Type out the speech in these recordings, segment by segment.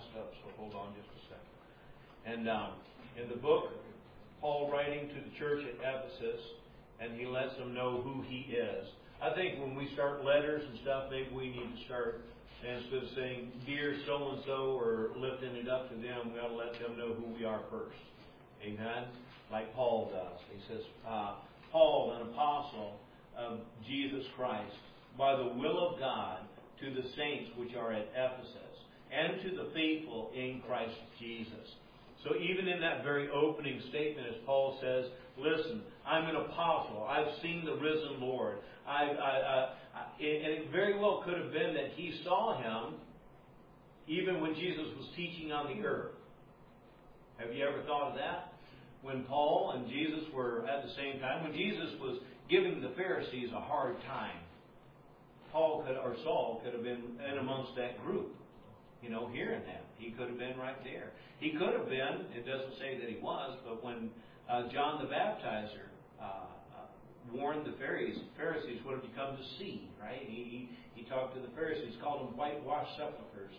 messed up, so hold on just a second. And in the book, Paul writing to the church at Ephesus, and he lets them know who he is. I think when we start letters and stuff, maybe we need to start, instead of saying, dear so-and-so, or lifting it up to them, we ought to let them know who we are first. Amen? Like Paul does. He says, Paul, an apostle of Jesus Christ, by the will of God, to the saints which are at Ephesus, and to the faithful in Christ Jesus. So even in that very opening statement, as Paul says, listen, I'm an apostle. I've seen the risen Lord. And it very well could have been that he saw him even when Jesus was teaching on the earth. Have you ever thought of that? When Paul and Jesus were at the same time, when Jesus was giving the Pharisees a hard time, Saul could have been in amongst that group, hearing that. He could have been right there. He could have been, it doesn't say that he was, but when John the Baptizer warned the Pharisees what have you come to see, right? He talked to the Pharisees, called them whitewashed sepulchres,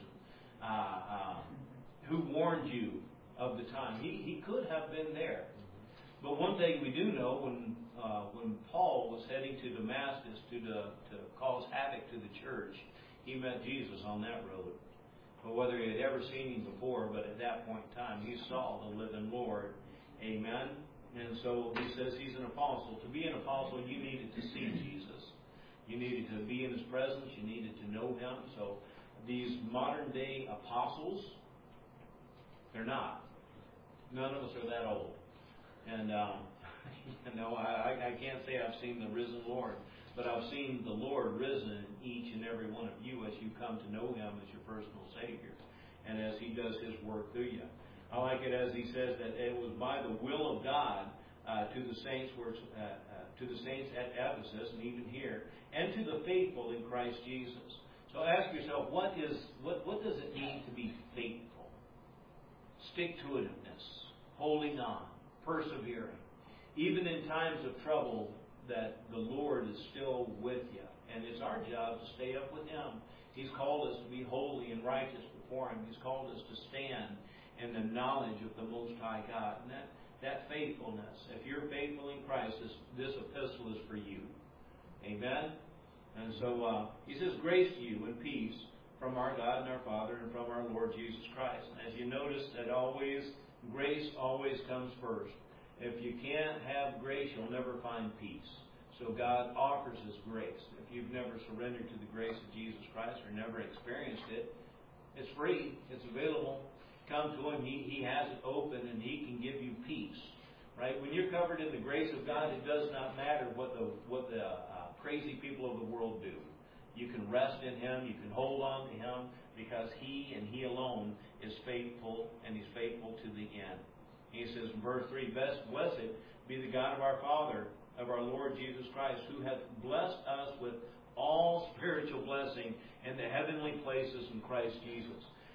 who warned you of the time. He could have been there. But one thing we do know, when Paul was heading to Damascus to cause havoc to the church, he met Jesus on that road. But whether he had ever seen him before, but at that point in time, he saw the living Lord. Amen? And so he says he's an apostle. To be an apostle, you needed to see Jesus. You needed to be in his presence. You needed to know him. So these modern day apostles, they're not. None of us are that old. And I can't say I've seen the risen Lord, but I've seen the Lord risen in each and every one of you as you come to know him as your personal Savior, and as he does his work through you. I like it as he says that it was by the will of God to the saints at Ephesus, and even here, and to the faithful in Christ Jesus. So ask yourself, what does it mean to be faithful? Stick-to-itiveness, holding on, persevering. Even in times of trouble, that the Lord is still with you. And it's our job to stay up with him. He's called us to be holy and righteous before him. He's called us to stand in the knowledge of the Most High God. And that faithfulness, if you're faithful in Christ, this epistle is for you. Amen? And so he says, grace to you and peace from our God and our Father and from our Lord Jesus Christ. And as you notice that grace always comes first. If you can't have grace, you'll never find peace. So God offers His grace. If you've never surrendered to the grace of Jesus Christ or never experienced it, it's free. It's available. Come to Him. He has it open, and He can give you peace. Right? When you're covered in the grace of God, it does not matter what the crazy people of the world do. You can rest in Him. You can hold on to Him because He and He alone is faithful, and He's faithful to the end. He says in verse 3, blessed be the God of our Father, of our Lord Jesus Christ, who hath blessed us with all spiritual blessing in the heavenly places in Christ Jesus.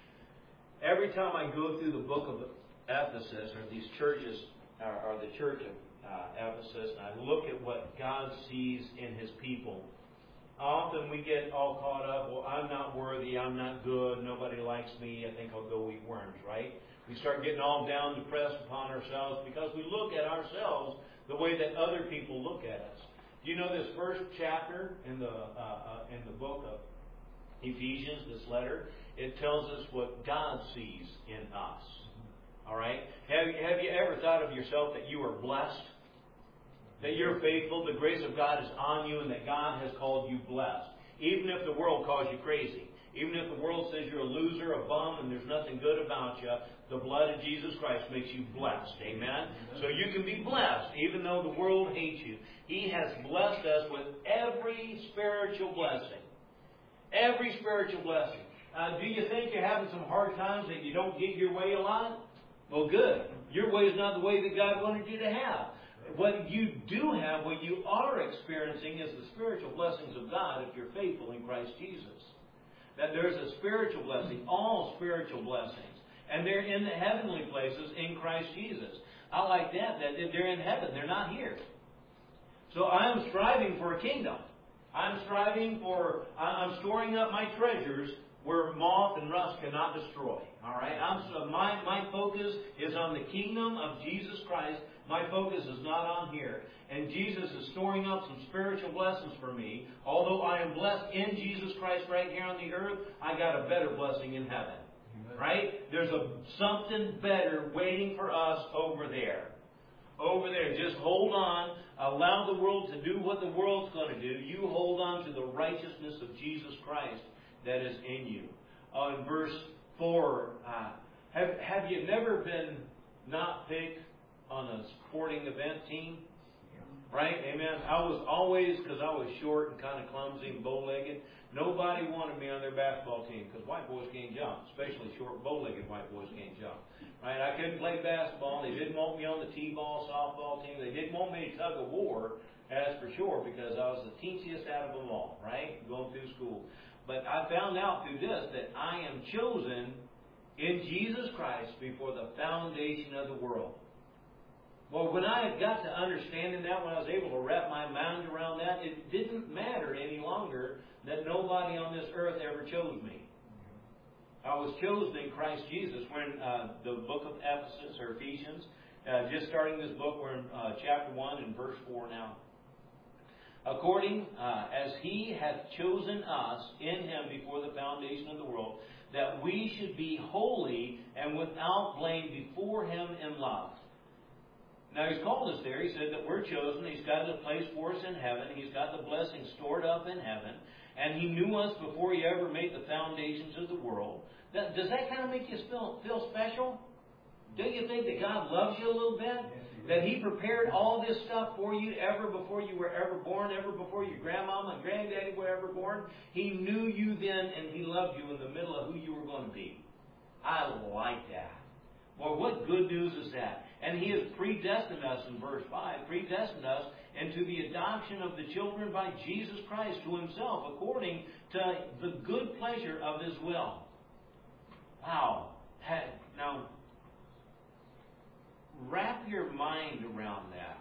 Every time I go through the book of Ephesus, or these churches, or the church of Ephesus, and I look at what God sees in His people, often we get all caught up, well, I'm not worthy, I'm not good, nobody likes me, I think I'll go eat worms, right? We start getting all down, depressed upon ourselves because we look at ourselves the way that other people look at us. Do you know this first chapter in the book of Ephesians, this letter? It tells us what God sees in us. All right? Have you ever thought of yourself that you are blessed? That you're faithful, the grace of God is on you, and that God has called you blessed. Even if the world calls you crazy. Even if the world says you're a loser, a bum, and there's nothing good about you, the blood of Jesus Christ makes you blessed. Amen? So you can be blessed, even though the world hates you. He has blessed us with every spiritual blessing. Every spiritual blessing. Do you think you're having some hard times that you don't get your way a lot? Well, good. Your way is not the way that God wanted you to have. What you do have, what you are experiencing, is the spiritual blessings of God if you're faithful in Christ Jesus. That there's a spiritual blessing, all spiritual blessings. And they're in the heavenly places in Christ Jesus. I like that they're in heaven, they're not here. So I'm striving for a kingdom. I'm storing up my treasures where moth and rust cannot destroy. All right? My focus is on the kingdom of Jesus Christ. My focus is not on here. And Jesus is storing up some spiritual blessings for me. Although I am blessed in Jesus Christ right here on the earth, I got a better blessing in heaven. Amen. Right? There's something better waiting for us over there. Over there. Just hold on. Allow the world to do what the world's going to do. You hold on to the righteousness of Jesus Christ that is in you. In verse 4, have you never been not picked on a sporting event team? Right? Amen. I was always, because I was short and kind of clumsy and bow-legged, nobody wanted me on their basketball team because white boys can't jump, especially short, bow-legged white boys can't jump. Right? I couldn't play basketball. They didn't want me on the t-ball, softball team. They didn't want me to tug of war, as for sure, because I was the teensiest out of them all, right? Going through school. But I found out through this that I am chosen in Jesus Christ before the foundation of the world. Well, when I got to understanding that, when I was able to wrap my mind around that, it didn't matter any longer that nobody on this earth ever chose me. I was chosen in Christ Jesus. We're in the book of Ephesus, or Ephesians. Just starting this book, we're in chapter 1 and verse 4 now. According as He hath chosen us in Him before the foundation of the world, that we should be holy and without blame before Him in love. Now, He's called us there. He said that we're chosen. He's got a place for us in heaven. He's got the blessings stored up in heaven. And He knew us before He ever made the foundations of the world. Does that kind of make you feel special? Don't you think that God loves you a little bit? That He prepared all this stuff for you ever before you were ever born, ever before your grandmama and granddaddy were ever born? He knew you then, and He loved you in the middle of who you were going to be. I like that. Well, what good news is that? And He has predestined us, in verse 5, predestined us into the adoption of the children by Jesus Christ to Himself, according to the good pleasure of His will. Wow. Now, wrap your mind around that.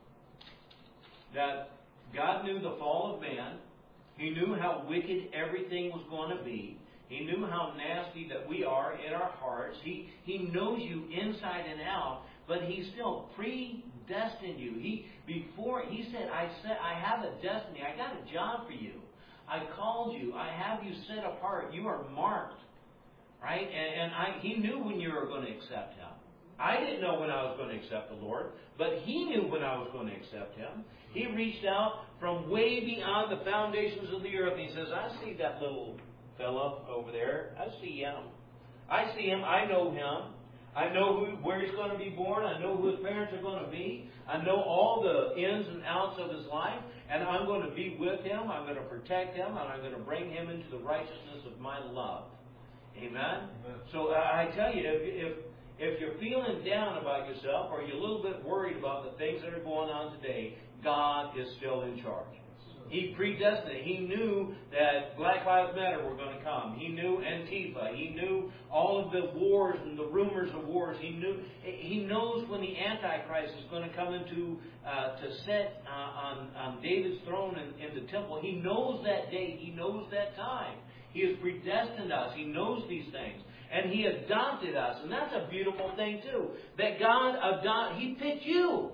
That God knew the fall of man. He knew how wicked everything was going to be. He knew how nasty that we are in our hearts. He knows you inside and out, but He still predestined you. He said, I have a destiny. I got a job for you. I called you. I have you set apart. You are marked. Right? And He knew when you were going to accept Him. I didn't know when I was going to accept the Lord, but He knew when I was going to accept Him. He reached out from way beyond the foundations of the earth, and He says, I see that little fella over there. I see him. I see him. I know him. I know where he's going to be born. I know who his parents are going to be. I know all the ins and outs of his life, and I'm going to be with him. I'm going to protect him, and I'm going to bring him into the righteousness of my love. Amen? Amen. So I tell you, if you're feeling down about yourself, or you're a little bit worried about the things that are going on today, God is still in charge. He predestined it. He knew that Black Lives Matter were going to come. He knew Antifa. He knew all of the wars and the rumors of wars. He knows when the Antichrist is going to come into to sit on David's throne in the temple. He knows that date. He knows that time. He has predestined us. He knows these things. And He adopted us. And that's a beautiful thing too. That God He picked you.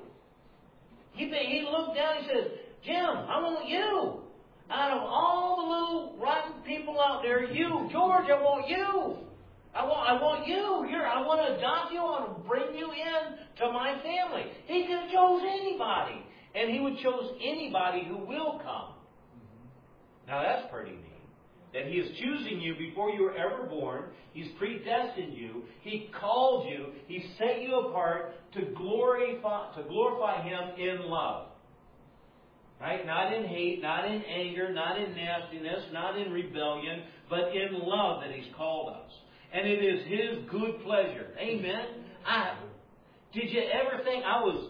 He looked down and says, Jim, I want you. Out of all the little rotten people out there, you, George, I want you. I want you. I want to adopt you. I want to bring you in to my family. He could have chose anybody. And He would chose anybody who will come. Now that's pretty neat. That He is choosing you before you were ever born. He's predestined you. He called you. He set you apart to glorify Him in love. Right? Not in hate, not in anger, not in nastiness, not in rebellion, but in love that He's called us. And it is His good pleasure. Amen? Did you ever think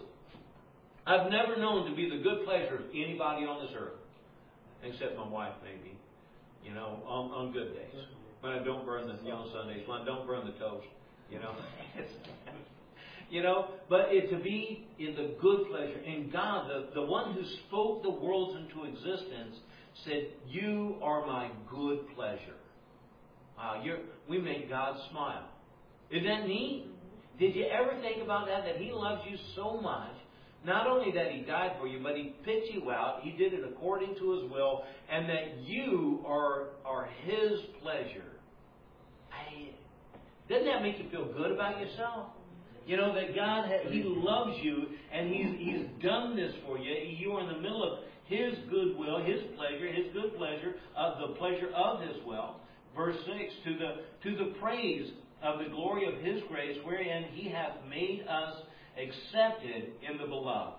I've never known to be the good pleasure of anybody on this earth. Except my wife, maybe. You know, on good days. When I don't burn the, Sundays, when I don't burn the toast. But to be in the good pleasure. And God, the one who spoke the worlds into existence, said, you are my good pleasure. smile. We make God smile. Isn't that neat? Did you ever think about that? That He loves you so much. Not only that He died for you, but He picked you out. He did it according to His will. And that you are His pleasure. Doesn't that make you feel good about yourself? You know, that God, He loves you, and He's done this for you. You are in the middle of His good will, His pleasure, His good pleasure, the pleasure of His will. Verse 6, to the praise of the glory of His grace, wherein He hath made us accepted in the beloved.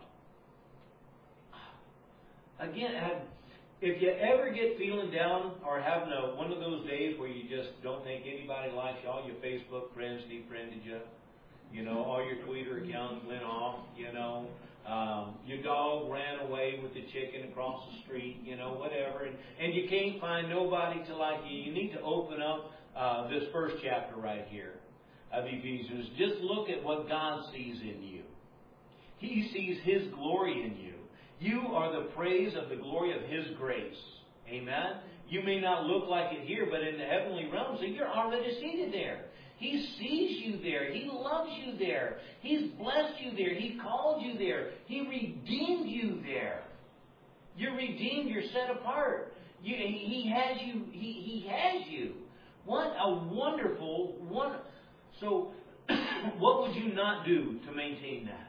Again, if you ever get feeling down or having one of those days where you just don't think anybody likes you, all your Facebook friends defriended you, you know, all your Twitter accounts went off, you know, your dog ran away with the chicken across the street, you know, whatever, and you can't find nobody to like you, you need to open up this first chapter right here of Ephesians. Just look at what God sees in you. He sees His glory in you. You are the praise of the glory of His grace. Amen? You may not look like it here, but in the heavenly realms, you're already seated there. He sees you there. He loves you there. He's blessed you there. He called you there. He redeemed you there. You're redeemed. You're set apart. He has you. He has you. What a wonderful one. So, what would you not do to maintain that?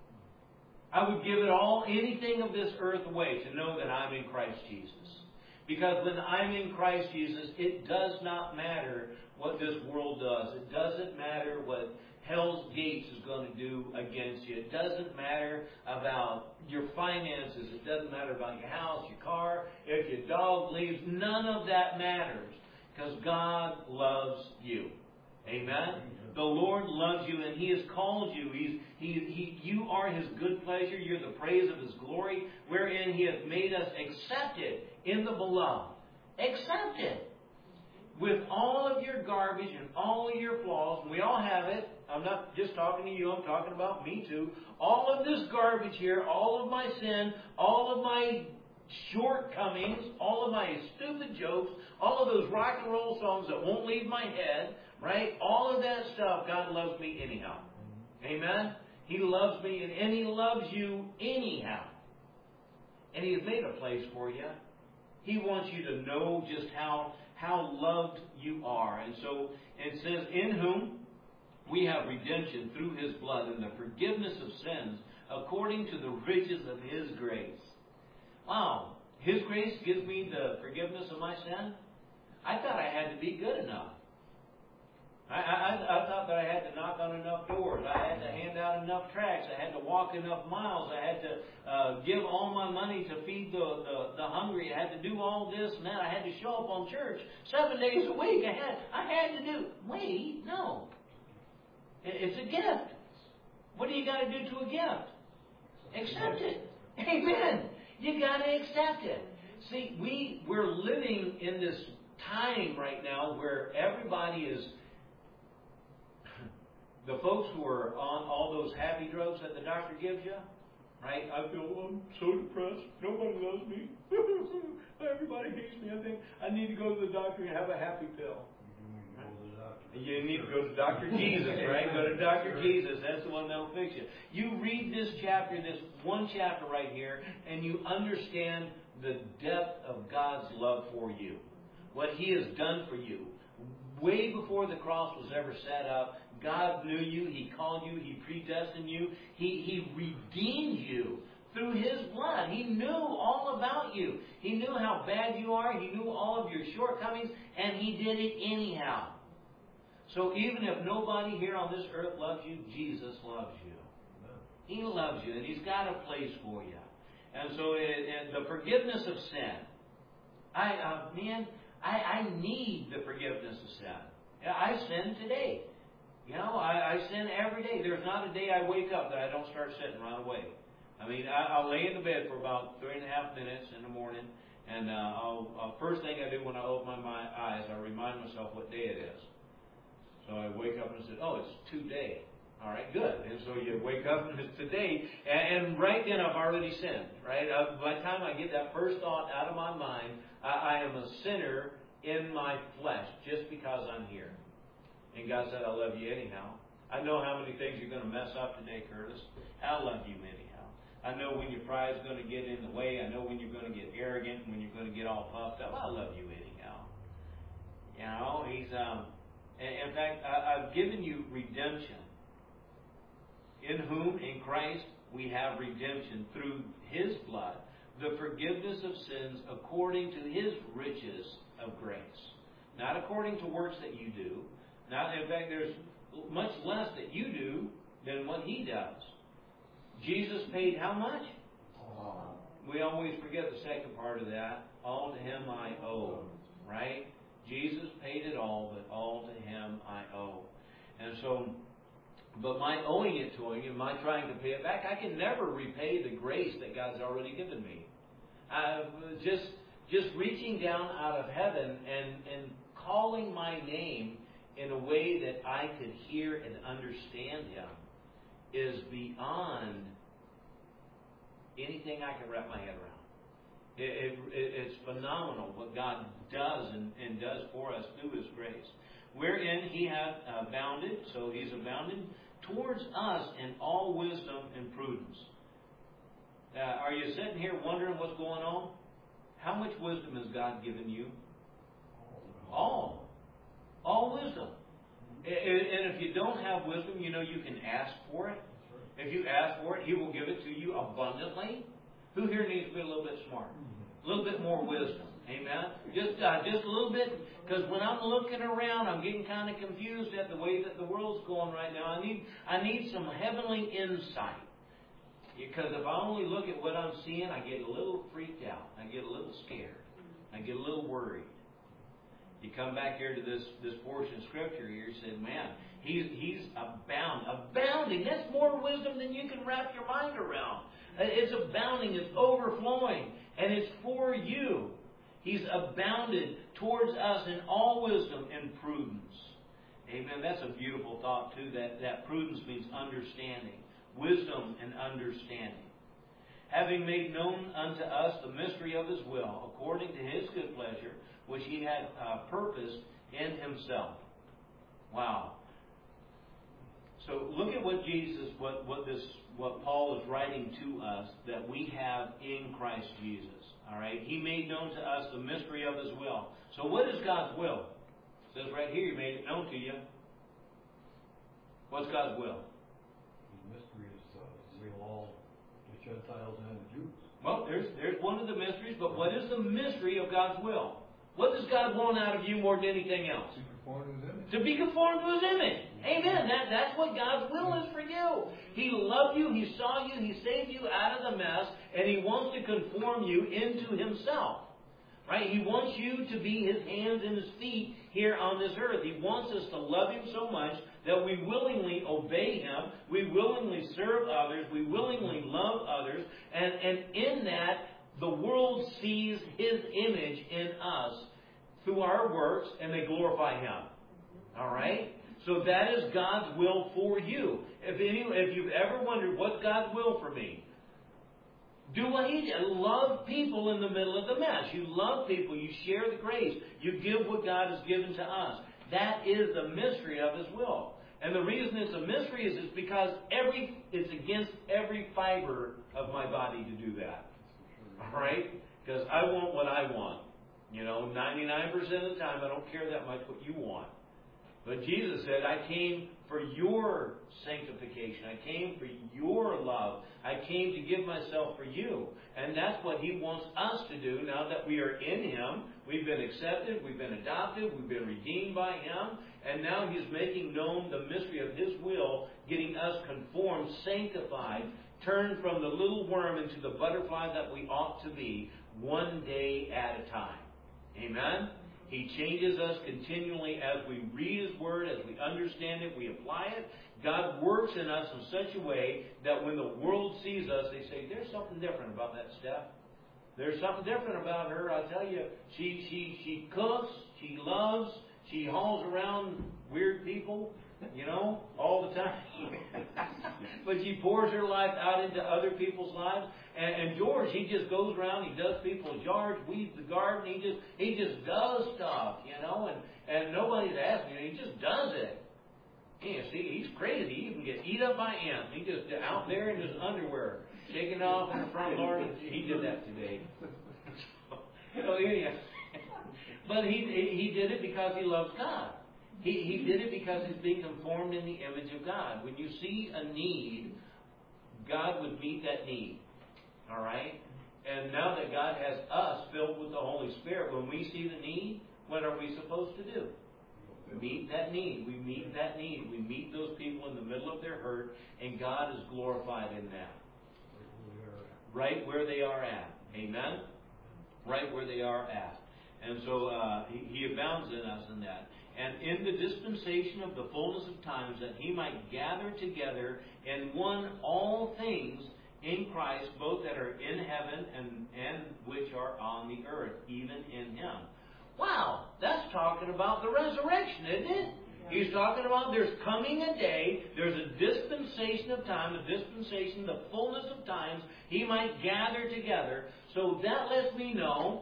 I would give it all, anything of this earth away to know that I'm in Christ Jesus. Because when I'm in Christ Jesus, it does not matter what this world does. It doesn't matter what hell's gates is going to do against you. It doesn't matter about your finances. It doesn't matter about your house, your car, if your dog leaves. None of that matters. Because God loves you. Amen? The Lord loves you, and He has called you. You are His good pleasure. You're the praise of His glory, wherein He hath made us accepted in the beloved. Accepted. With all of your garbage and all of your flaws. And we all have it. I'm not just talking to you. I'm talking about me too. All of this garbage here, all of my sin, all of my shortcomings, all of my stupid jokes, all of those rock and roll songs that won't leave my head, right? All of that stuff, God loves me anyhow. Amen? He loves me, and He loves you anyhow. And He has made a place for you. He wants you to know just how loved you are. And so it says, in whom we have redemption through His blood and the forgiveness of sins according to the riches of His grace. Wow. His grace gives me the forgiveness of my sin? I thought I had to be good enough. I thought that I had to knock on enough doors. I had to hand out enough tracts. I had to walk enough miles. I had to give all my money to feed the hungry. I had to do all this and that. I had to show up on church 7 days a week. I had to do. Wait, no. It's a gift. What do you got to do to a gift? Accept it. Amen. You got to accept it. See, we're living in this time right now where everybody is. The folks who are on all those happy drugs that the doctor gives you, right? I feel I'm so depressed. Nobody loves me. Everybody hates me. I think I need to go to the doctor and have a happy pill. You need to go to Dr. Jesus, right? Go to Dr. Jesus. That's the one that'll fix you. You read this chapter, this one chapter right here, and you understand the depth of God's love for you. What He has done for you. Way before the cross was ever set up, God knew you. He called you. He predestined you. He redeemed you through His blood. He knew all about you. He knew how bad you are. He knew all of your shortcomings, and He did it anyhow. So even if nobody here on this earth loves you, Jesus loves you. He loves you, and He's got a place for you. And so and the forgiveness of sin. I need the forgiveness of sin. I sin today. You know, I sin every day. There's not a day I wake up that I don't start sinning right away. I mean, I'll lay in the bed for about 3.5 minutes in the morning, and first thing I do when I open my eyes, I remind myself what day it is. So I wake up and say, oh, it's today. All right, good. And so you wake up and it's today, and right then I've already sinned, right? By the time I get that first thought out of my mind, I am a sinner in my flesh just because I'm here. And God said, I love you anyhow. I know how many things you're going to mess up today, Curtis. I love you anyhow. I know when your pride is going to get in the way. I know when you're going to get arrogant, when you're going to get all puffed up. I love you anyhow. You know, He's, in fact, I've given you redemption. In whom, in Christ, we have redemption through His blood, the forgiveness of sins according to His riches of grace. Not according to works that you do. Not, in fact, there's much less that you do than what He does. Jesus paid how much? We always forget the second part of that. All to Him I owe. Right? Jesus paid it all, but all to Him I owe. And so, but my owing it to Him, and my trying to pay it back, I can never repay the grace that God's already given me. Just reaching down out of heaven and calling my name in a way that I could hear and understand Him is beyond anything I can wrap my head around. It's phenomenal what God does and does for us through His grace. Wherein He hath abounded, so He's abounded towards us in all wisdom and prudence. Are you sitting here wondering what's going on? How much wisdom has God given you? All wisdom. And if you don't have wisdom, you know you can ask for it. If you ask for it, He will give it to you abundantly. Who here needs to be a little bit smarter? A little bit more wisdom. Amen? Just a little bit, because when I'm looking around, I'm getting kind of confused at the way that the world's going right now. I need some heavenly insight. Because if I only look at what I'm seeing, I get a little freaked out. I get a little scared. I get a little worried. You come back here to this portion of Scripture here, you say, man, he's abounding. That's more wisdom than you can wrap your mind around. It's abounding. It's overflowing. And it's for you. He's abounded towards us in all wisdom and prudence. Amen. That's a beautiful thought, too. That prudence means understanding. Wisdom and understanding. Having made known unto us the mystery of His will, according to His good pleasure, which He had purposed in Himself. Wow. So look at what Jesus, what Paul is writing to us that we have in Christ Jesus. All right. He made known to us the mystery of His will. So what is God's will? It says right here, He made it known to you. What's God's will? The mystery is to save all the Gentiles and the Jews. Well, there's one of the mysteries, but what is the mystery of God's will? What does God want out of you more than anything else? To conform to His image. To be conformed to His image. Amen. That's what God's will is for you. He loved you. He saw you. He saved you out of the mess. And He wants to conform you into Himself. Right? He wants you to be His hands and His feet here on this earth. He wants us to love Him so much that we willingly obey Him. We willingly serve others. We willingly love others. And in that, the world sees His image in us through our works, and they glorify Him. All right? So that is God's will for you. If you've ever wondered, what's God's will for me? Do what He did. Love people in the middle of the mess. You love people. You share the grace. You give what God has given to us. That is the mystery of His will. And the reason it's a mystery is it's because it's against every fiber of my body to do that. All right? Because I want what I want. 99% of the time I don't care that much what you want. But Jesus said, I came for your sanctification. I came for your love. I came to give myself for you. And that's what He wants us to do now that we are in Him. We've been accepted. We've been adopted. We've been redeemed by Him. And now He's making known the mystery of His will, getting us conformed, sanctified, turned from the little worm into the butterfly that we ought to be, one day at a time. Amen? He changes us continually as we read His Word, as we understand it, we apply it. God works in us in such a way that when the world sees us, they say, there's something different about that Steph. There's something different about her. I tell you, she cooks, she loves, she hauls around weird people. you know, all the time. But she pours her life out into other people's lives. And George, he just goes around, he does people's yards, weeds the garden, he just does stuff, you know, and nobody's asking him, he just does it. Yeah, see, he's crazy. He even gets eat up by ants. He just out there in his underwear, shaking off in the front lawn. He did that today. So anyhow, but he did it because he loves God. He did it because he's being conformed in the image of God. When you see a need, God would meet that need. All right? And now that God has us filled with the Holy Spirit, when we see the need, what are we supposed to do? Meet that need. We meet that need. We meet those people in the middle of their hurt, and God is glorified in that. Right where they are at. Amen? Right where they are at. And so He abounds in us in that. And in the dispensation of the fullness of times, that He might gather together in one all things in Christ, both that are in heaven and which are on the earth, even in Him. Wow, that's talking about the resurrection, isn't it? He's talking about there's coming a day, there's a dispensation of time, a dispensation, the fullness of times, He might gather together. So that lets me know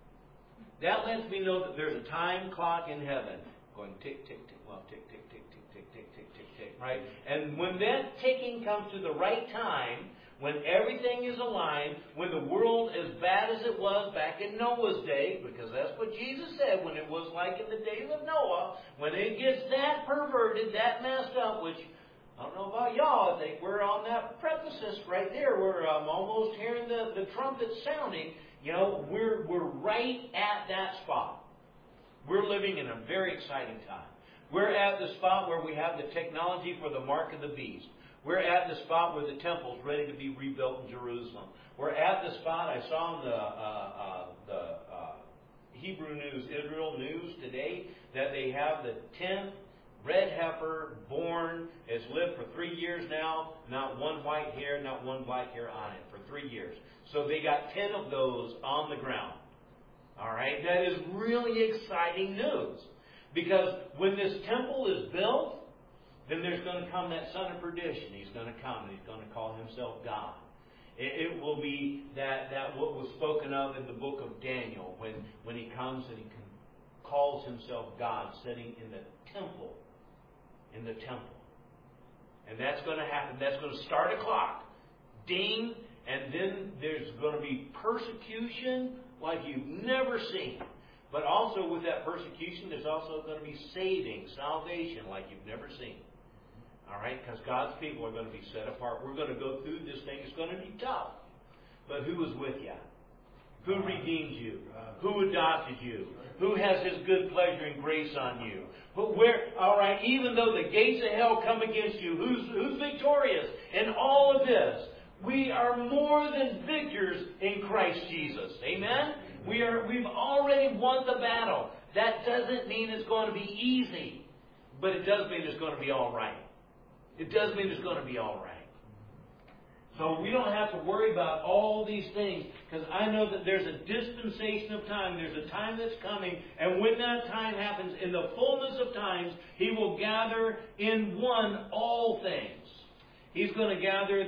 that there's a time clock in heaven. Going tick, tick, tick, well, tick, tick, tick, tick, tick, tick, tick, tick, tick, right? And when that ticking comes to the right time, when everything is aligned, when the world as bad as it was back in Noah's day, because that's what Jesus said, when it was like in the days of Noah, when it gets that perverted, that messed up, which, I don't know about y'all, I think we're on that precipice right there, where I'm almost hearing the trumpet sounding. You know, we're right at that spot. We're living in a very exciting time. We're at the spot where we have the technology for the mark of the beast. We're at the spot where the temple's ready to be rebuilt in Jerusalem. We're at the spot, I saw on the Hebrew News, Israel News today, that they have the 10th red heifer born. It's lived for 3 years now. Not one white hair, not one black hair on it for 3 years. So they got 10 of those on the ground. All right? That is really exciting news. Because when this temple is built, then there's going to come that son of perdition. He's going to come and he's going to call himself God. It will be that what was spoken of in the book of Daniel, when he comes and he calls himself God, sitting in the temple. In the temple. And that's going to happen. That's going to start a clock. Ding. And then there's going to be persecution like you've never seen. But also with that persecution, there's also going to be saving, salvation like you've never seen. All right? Because God's people are going to be set apart. We're going to go through this thing. It's going to be tough. But who is with you? Who redeemed you? Who adopted you? Who has His good pleasure and grace on you? All right, even though the gates of hell come against you, who's victorious in all of this? We are more than victors in Christ Jesus. Amen? We've already won the battle. That doesn't mean it's going to be easy, but it does mean it's going to be all right. It does mean it's going to be all right. So we don't have to worry about all these things, because I know that there's a dispensation of time. There's a time that's coming, and when that time happens, in the fullness of times, He will gather in one all things. He's going to gather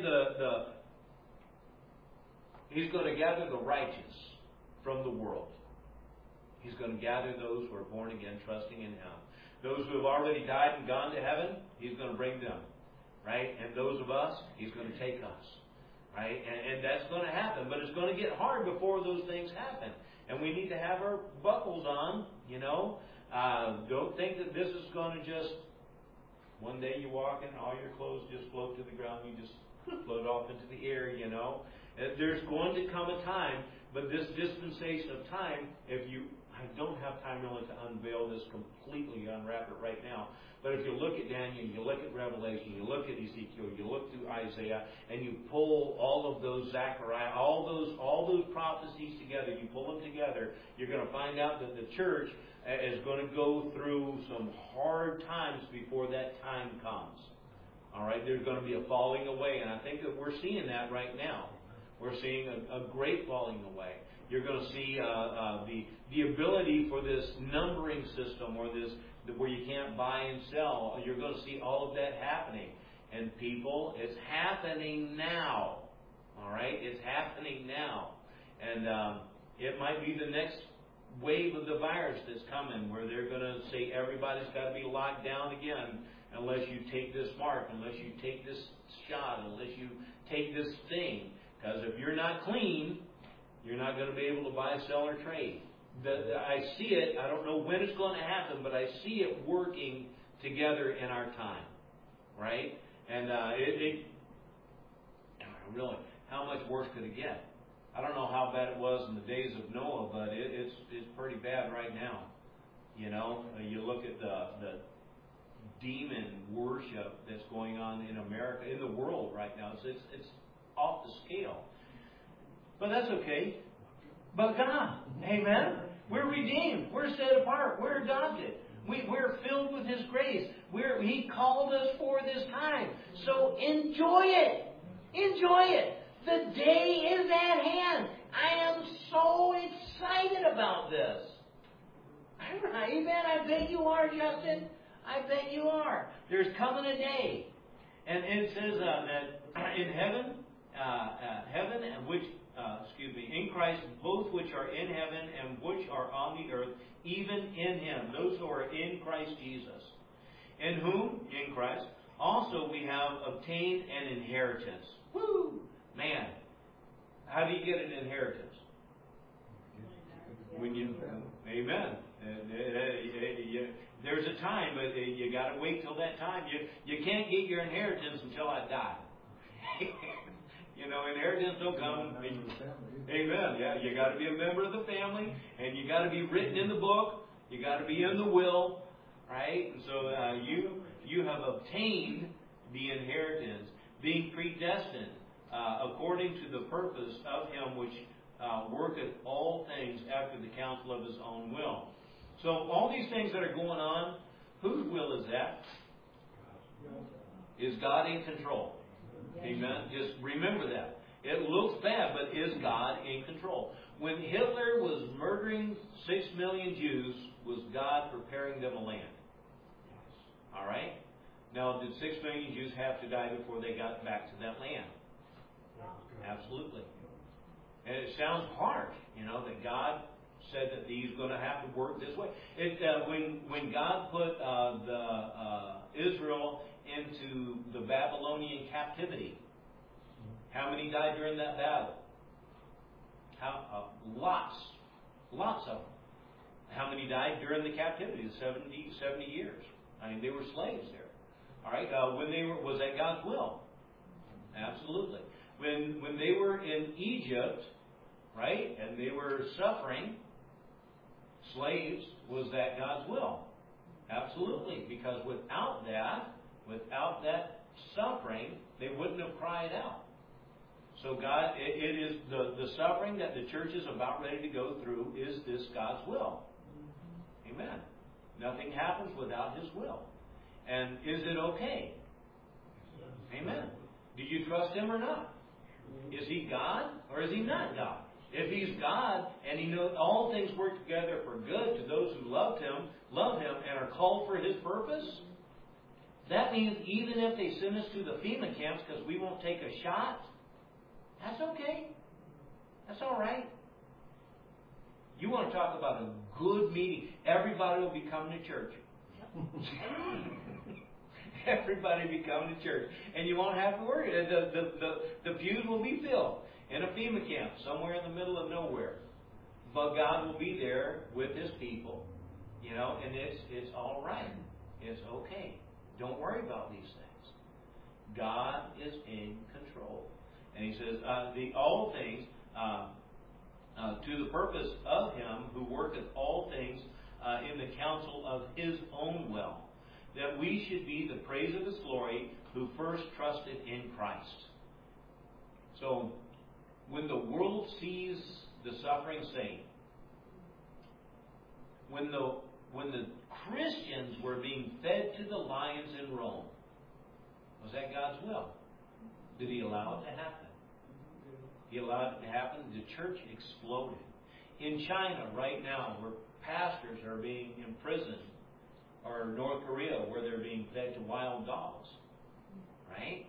He's going to gather the righteous from the world. He's going to gather those who are born again, trusting in Him. Those who have already died and gone to heaven, He's going to bring them. Right? And those of us, He's going to take us. Right? And that's going to happen. But it's going to get hard before those things happen. And we need to have our buckles on, you know. Don't think that this is going to just, one day you walk in, all your clothes just float to the ground. You just float off into the air, you know. There's going to come a time, but this dispensation of time, I don't have time really to unveil this completely, unwrap it right now. But if you look at Daniel, you look at Revelation, you look at Ezekiel, you look through Isaiah, and you pull all of those Zechariah, all those prophecies together, you pull them together, you're going to find out that the church is going to go through some hard times before that time comes. All right, there's going to be a falling away, and I think that we're seeing that right now. We're seeing a great falling away. You're going to see the ability for this numbering system, or this where you can't buy and sell. You're going to see all of that happening. And people, it's happening now. All right? It's happening now. And it might be the next wave of the virus that's coming, where they're going to say everybody's got to be locked down again unless you take this mark, unless you take this shot, unless you take this thing. Because if you're not clean, you're not going to be able to buy, sell, or trade. I see it. I don't know when it's going to happen, but I see it working together in our time. Right? And really, how much worse could it get? I don't know how bad it was in the days of Noah, but it's pretty bad right now. You know, you look at the demon worship that's going on in America, in the world right now. It's off the scale. But that's okay. But God, amen? We're redeemed. We're set apart. We're adopted. We're filled with His grace. He called us for this time. So enjoy it. Enjoy it. The day is at hand. I am so excited about this. Amen. I bet you are, Justin. I bet you are. There's coming a day. And it says that in heaven, in Christ, both which are in heaven and which are on the earth, even in Him, those who are in Christ Jesus, in whom, in Christ, also we have obtained an inheritance. Woo! Man, how do you get an inheritance? Amen. There's a time, but you got to wait till that time. You can't get your inheritance until I die. You know, inheritance don't come. Amen. Yeah, you got to be a member of the family, and you got to be written in the book. You got to be in the will, right? And so you have obtained the inheritance, being predestined according to the purpose of Him which worketh all things after the counsel of His own will. So all these things that are going on, whose will is that? Is God in control? Amen. Just remember that. It looks bad, but is God in control? When Hitler was murdering 6 million Jews, was God preparing them a land? All right? Now, did 6 million Jews have to die before they got back to that land? Absolutely. And it sounds harsh, you know, that God said that He's going to have to work this way. When God put Israel into the Babylonian captivity, how many died during that battle? Lots of them. How many died during the captivity? 70 years. I mean, they were slaves there. All right. Was that God's will? Absolutely. When they were in Egypt, right, and they were suffering, slaves, was that God's will? Absolutely. Because without that suffering, they wouldn't have cried out. So God, it is the suffering that the church is about ready to go through is this God's will. Amen. Nothing happens without His will. And is it okay? Amen. Do you trust Him or not? Is He God or is He not God? If He's God and He knows all things work together for good to those who love Him and are called for His purpose, that means even if they send us to the FEMA camps because we won't take a shot, that's okay. That's all right. You want to talk about a good meeting. Everybody will be coming to church. Everybody will be coming to church. And you won't have to worry. The pews will be filled in a FEMA camp somewhere in the middle of nowhere. But God will be there with His people. You know, and it's all right. It's okay. Don't worry about these things. God is in control. And He says, all things to the purpose of Him who worketh all things in the counsel of His own will, that we should be the praise of His glory who first trusted in Christ. So, when the world sees the suffering saint, when the Christians were being fed to the lions in Rome, was that God's will? Did He allow it to happen? He allowed it to happen. The church exploded. in China right now, where pastors are being imprisoned, or North Korea, where they're being fed to wild dogs. Right?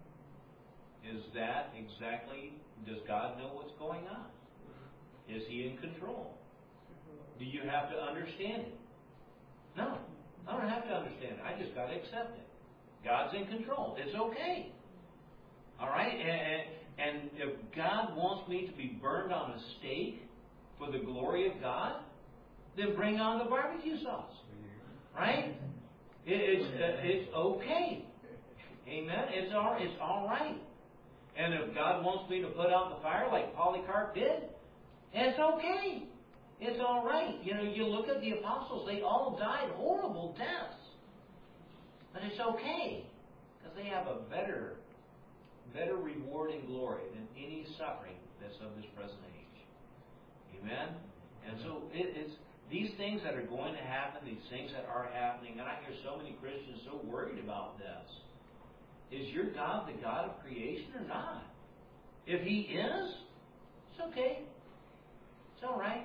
Is that exactly, does God know what's going on? Is He in control? Do you have to understand it? No, I don't have to understand it. I just got to accept it. God's in control. It's okay. All right? And if God wants me to be burned on a stake for the glory of God, then bring on the barbecue sauce. Right? It's okay. Amen? It's all right. And if God wants me to put out the fire like Polycarp did, it's okay. It's all right. You know, you look at the apostles, they all died horrible deaths. But it's okay. Because they have a better reward and glory than any suffering that's of this present age. Amen? And so it's these things that are going to happen, these things that are happening, and I hear so many Christians so worried about this. Is your God the God of creation or not? If He is, it's okay. It's all right.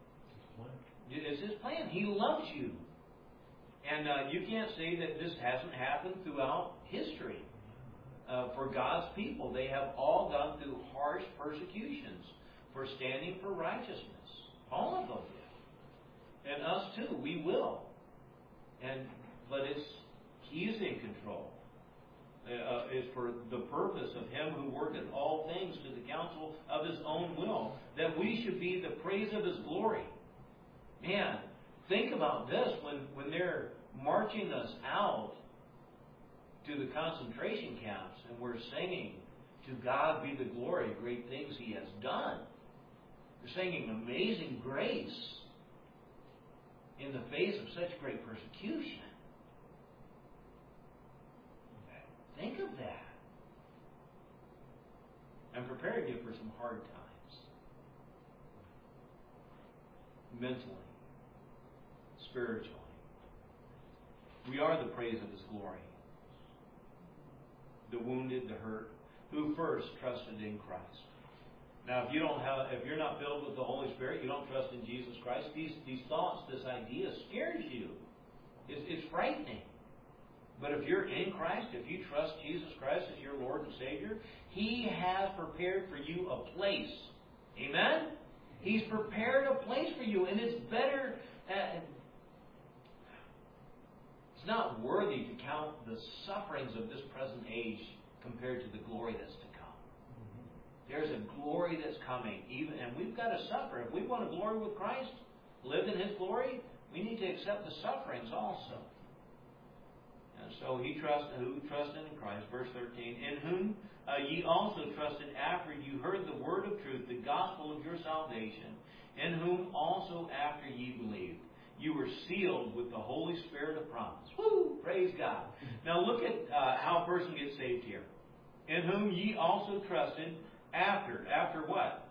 It's His plan. He loves you. And you can't say that this hasn't happened throughout history. For God's people, they have all gone through harsh persecutions for standing for righteousness. All of them did. And us too, we will. But He's in control. Is for the purpose of Him who worketh all things to the counsel of His own will, that we should be the praise of His glory. Man, think about this when they're marching us out to the concentration camps and we're singing, "To God be the glory, great things He has done." We're singing Amazing Grace in the face of such great persecution. Think of that. I'm preparing you for some hard times. Mentally, spiritually. We are the praise of His glory. The wounded, the hurt, who first trusted in Christ. Now, if you're not filled with the Holy Spirit, you don't trust in Jesus Christ, these thoughts, this idea scares you. It's frightening. But if you're in Christ, if you trust Jesus Christ as your Lord and Savior, He has prepared for you a place. Amen? He's prepared a place for you, and it's better. It's not worthy to count the sufferings of this present age compared to the glory that's to come. There's a glory that's coming, and we've got to suffer. If we want to glory with Christ, live in His glory, we need to accept the sufferings also. And so who trusted in Christ, verse 13, in whom ye also trusted after you heard the word of truth, the gospel of your salvation, in whom also after ye believed. You were sealed with the Holy Spirit of promise. Woo! Praise God. Now look at how a person gets saved here. In whom ye also trusted after. After what?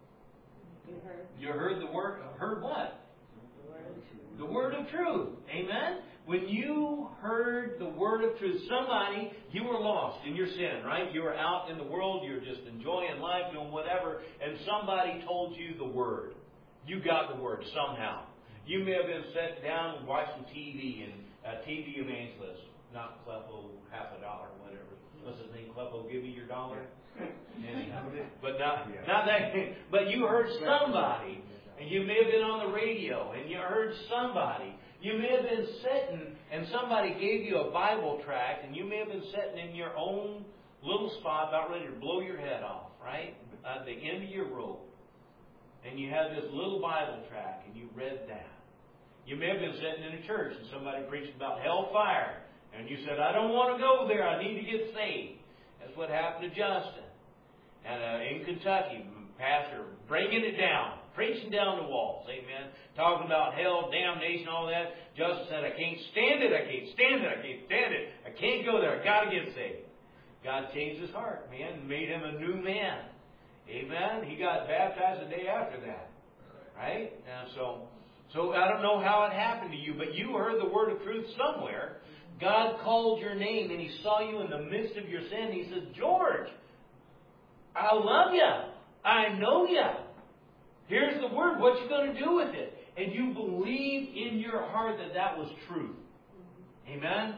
You heard the word. Heard what? The word of truth. Amen? When you heard the word of truth, you were lost in your sin, right? You were out in the world, you were just enjoying life, doing whatever, and somebody told you the word. You got the word somehow. You may have been sat down and watched some TV, and a TV evangelist, not Clefo, $50, whatever. What's his name? Clefo, give me your $1. Anyhow. But not that. But you heard somebody, and you may have been on the radio, and you heard somebody. You may have been sitting, and somebody gave you a Bible tract, and you may have been sitting in your own little spot about ready to blow your head off, right? At the end of your rope. And you had this little Bible tract, and you read that. You may have been sitting in a church, and somebody preached about hellfire, and you said, "I don't want to go there, I need to get saved." That's what happened to Justin. And in Kentucky, pastor bringing it down. Preaching down the walls, amen. Talking about hell, damnation, all that. Justin said, "I can't stand it, I can't stand it, I can't stand it. I can't go there, I got to get saved." God changed his heart, man, and made him a new man. Amen. He got baptized the day after that. Right? And so I don't know how it happened to you, but you heard the word of truth somewhere. God called your name, and He saw you in the midst of your sin. He said, "George, I love you. I know you. Here's the Word. What you going to do with it? And you believe in your heart that that was truth. Amen?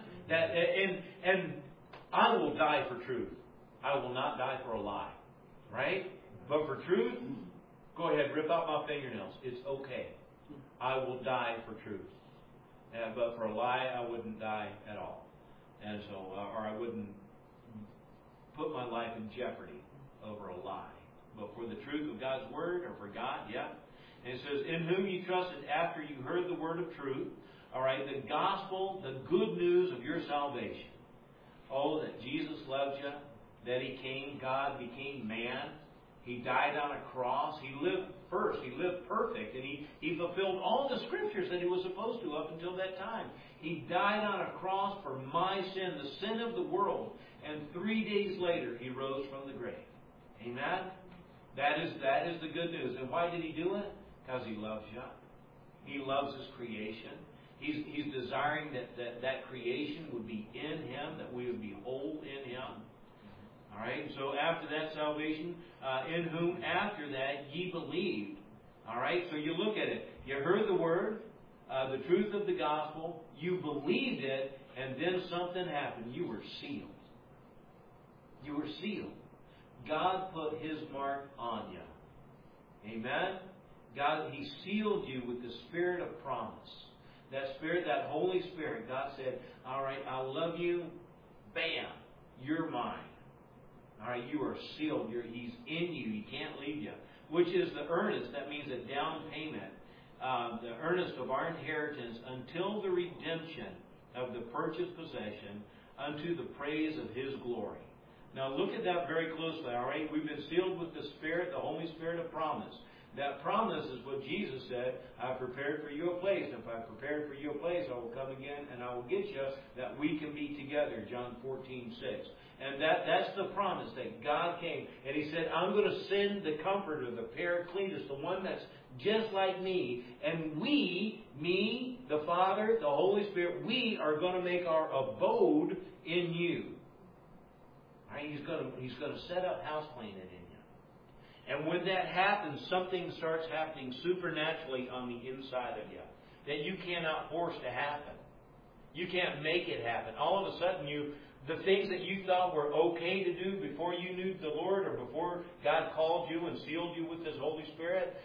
And I will die for truth. I will not die for a lie. Right? But for truth, go ahead, rip out my fingernails. It's okay. I will die for truth. But for a lie, I wouldn't die at all. And so, or I wouldn't put my life in jeopardy over a lie. But for the truth of God's Word, or for God, yeah. And it says, in whom you trusted after you heard the word of truth. All right, the gospel, the good news of your salvation. Oh, that Jesus loved you, that He came, God became man. He died on a cross. He lived first. He lived perfect. And he fulfilled all the scriptures that He was supposed to up until that time. He died on a cross for my sin, the sin of the world. And 3 days later, He rose from the grave. Amen? That is the good news. And why did He do it? Because He loves you. He loves His creation. He's desiring that creation would be in Him, that we would be whole in Him. All right, so after that salvation, in whom after that ye believed. All right, so you look at it. You heard the word, the truth of the gospel. You believed it, and then something happened. You were sealed. You were sealed. God put His mark on you. Amen? God, He sealed you with the Spirit of promise. That Spirit, that Holy Spirit, God said, all right, I love you. Bam, you're mine. All right, you are sealed. He's in you. He can't leave you. Which is the earnest. That means a down payment. The earnest of our inheritance until the redemption of the purchased possession unto the praise of His glory. Now look at that very closely. All right, we've been sealed with the Spirit, the Holy Spirit of promise. That promise is what Jesus said, I've prepared for you a place. If I've prepared for you a place, I will come again and I will get you that we can be together. John 14:6. And that's the promise that God came. And He said, I'm going to send the Comforter, the Paracletus, the one that's just like me. And we, me, the Father, the Holy Spirit, we are going to make our abode in you. All right, He's going to set up house cleaning in you. And when that happens, something starts happening supernaturally on the inside of you that you cannot force to happen. You can't make it happen. All of a sudden, the things that you thought were okay to do before you knew the Lord or before God called you and sealed you with His Holy Spirit,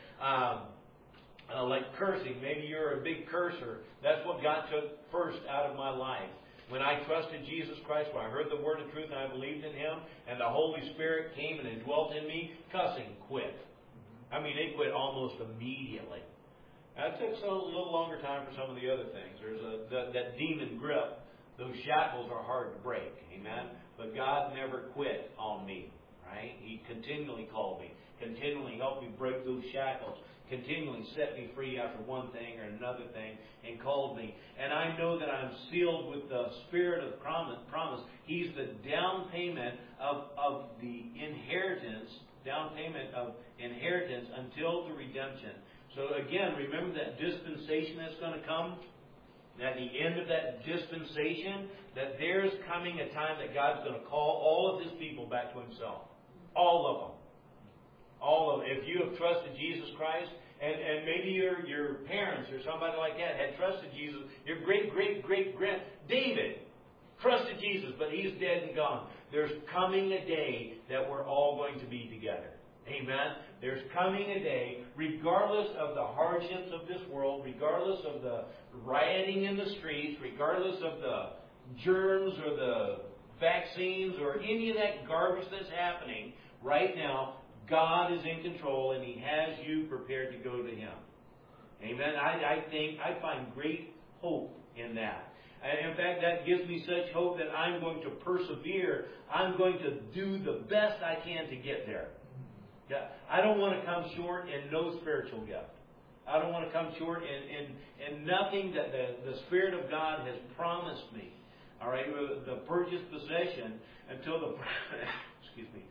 like cursing. Maybe you're a big curser. That's what God took first out of my life. When I trusted Jesus Christ, when I heard the word of truth and I believed in Him, and the Holy Spirit came and indwelt in me, cussing quit. I mean, it quit almost immediately. Now, it took a little longer time for some of the other things. There's that demon grip. Those shackles are hard to break. Amen? But God never quit on me. Right? He continually called me. Continually helped me break those shackles. Continually set me free after one thing or another thing and called me. And I know that I'm sealed with the Spirit of promise. He's the down payment of the inheritance, down payment of inheritance until the redemption. So again, remember that dispensation that's going to come? At the end of that dispensation, that there's coming a time that God's going to call all of His people back to Himself. All of them. All of them. If you have trusted Jesus Christ, and maybe your parents or somebody like that had trusted Jesus, your great David trusted Jesus, but he's dead and gone. There's coming a day that we're all going to be together. Amen? There's coming a day, regardless of the hardships of this world, regardless of the rioting in the streets, regardless of the germs or the vaccines or any of that garbage that's happening right now, God is in control and He has you prepared to go to Him. Amen? I find great hope in that. In fact, that gives me such hope that I'm going to persevere. I'm going to do the best I can to get there. Yeah, I don't want to come short in no spiritual gift. I don't want to come short in nothing that the Spirit of God has promised me. All right, the purchased possession until the excuse me,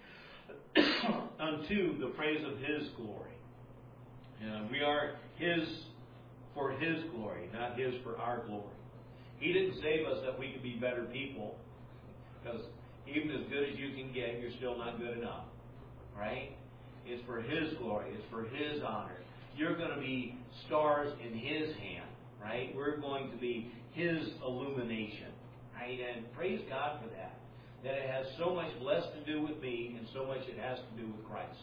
unto the praise of His glory. We are His for His glory, not His for our glory. He didn't save us that we could be better people, because even as good as you can get, you're still not good enough. Right? It's for His glory. It's for His honor. You're going to be stars in His hand, right? We're going to be His illumination, right? And praise God for that. That it has so much less to do with me and so much it has to do with Christ.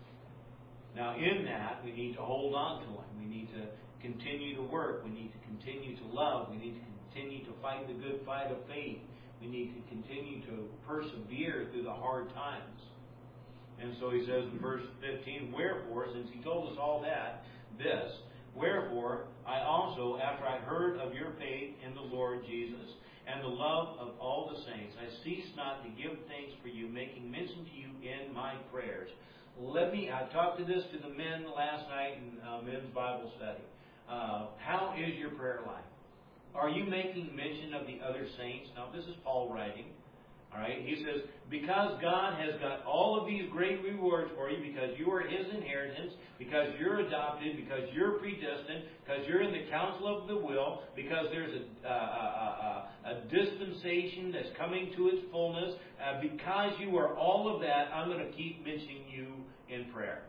Now in that, we need to hold on to Him. We need to continue to work. We need to continue to love. We need to continue to fight the good fight of faith. We need to continue to persevere through the hard times. And so he says in verse 15, wherefore, since he told us all that, this, wherefore, I also, after I heard of your faith in the Lord Jesus, and the love of all the saints, I cease not to give thanks for you, making mention to you in my prayers. I talked to this to the men last night in men's Bible study. How is your prayer life? Are you making mention of the other saints? Now, this is Paul writing. All right, he says, because God has got all of these great rewards for you, because you are His inheritance, because you're adopted, because you're predestined, because you're in the counsel of the will, because there's a dispensation that's coming to its fullness, because you are all of that, I'm going to keep mentioning you in prayer.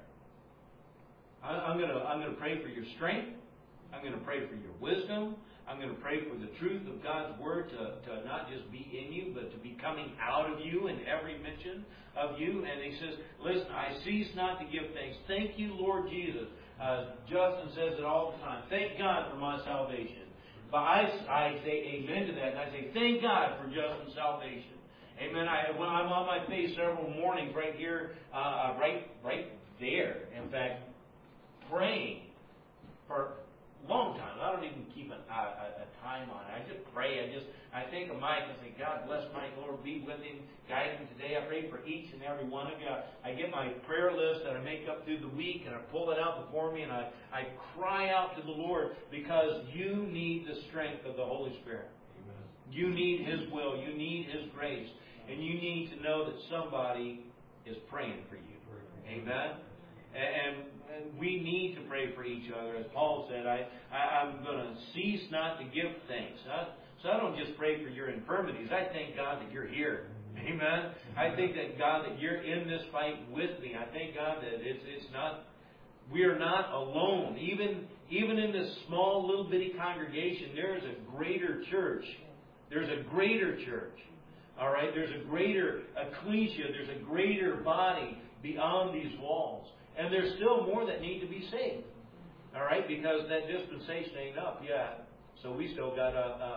I'm going to pray for your strength. I'm going to pray for your wisdom. I'm going to pray for the truth of God's Word to not just be in you, but to be coming out of you in every mention of you. And he says, listen, I cease not to give thanks. Thank you, Lord Jesus. Justin says it all the time. Thank God for my salvation. But I say amen to that, and I say thank God for Justin's salvation. Amen. When I'm on my face several mornings right here, right there, in fact, praying for long time. I don't even keep a time on it. I just pray. I think of Mike and say, God bless Mike, Lord, be with him, guide him today. I pray for each and every one of you. I get my prayer list that I make up through the week, and I pull it out before me, and I cry out to the Lord, because you need the strength of the Holy Spirit. Amen. You need His will. You need His grace. And you need to know that somebody is praying for you. Amen? And we need to pray for each other. As Paul said, I'm going to cease not to give thanks. So I don't just pray for your infirmities. I thank God that you're here. Amen? I thank that God that you're in this fight with me. I thank God that it's not, we are not alone. Even in this small little bitty congregation, there is a greater church. There's a greater church. All right? There's a greater ecclesia. There's a greater body beyond these walls. And there's still more that need to be saved. All right? Because that dispensation ain't up yet. So we still got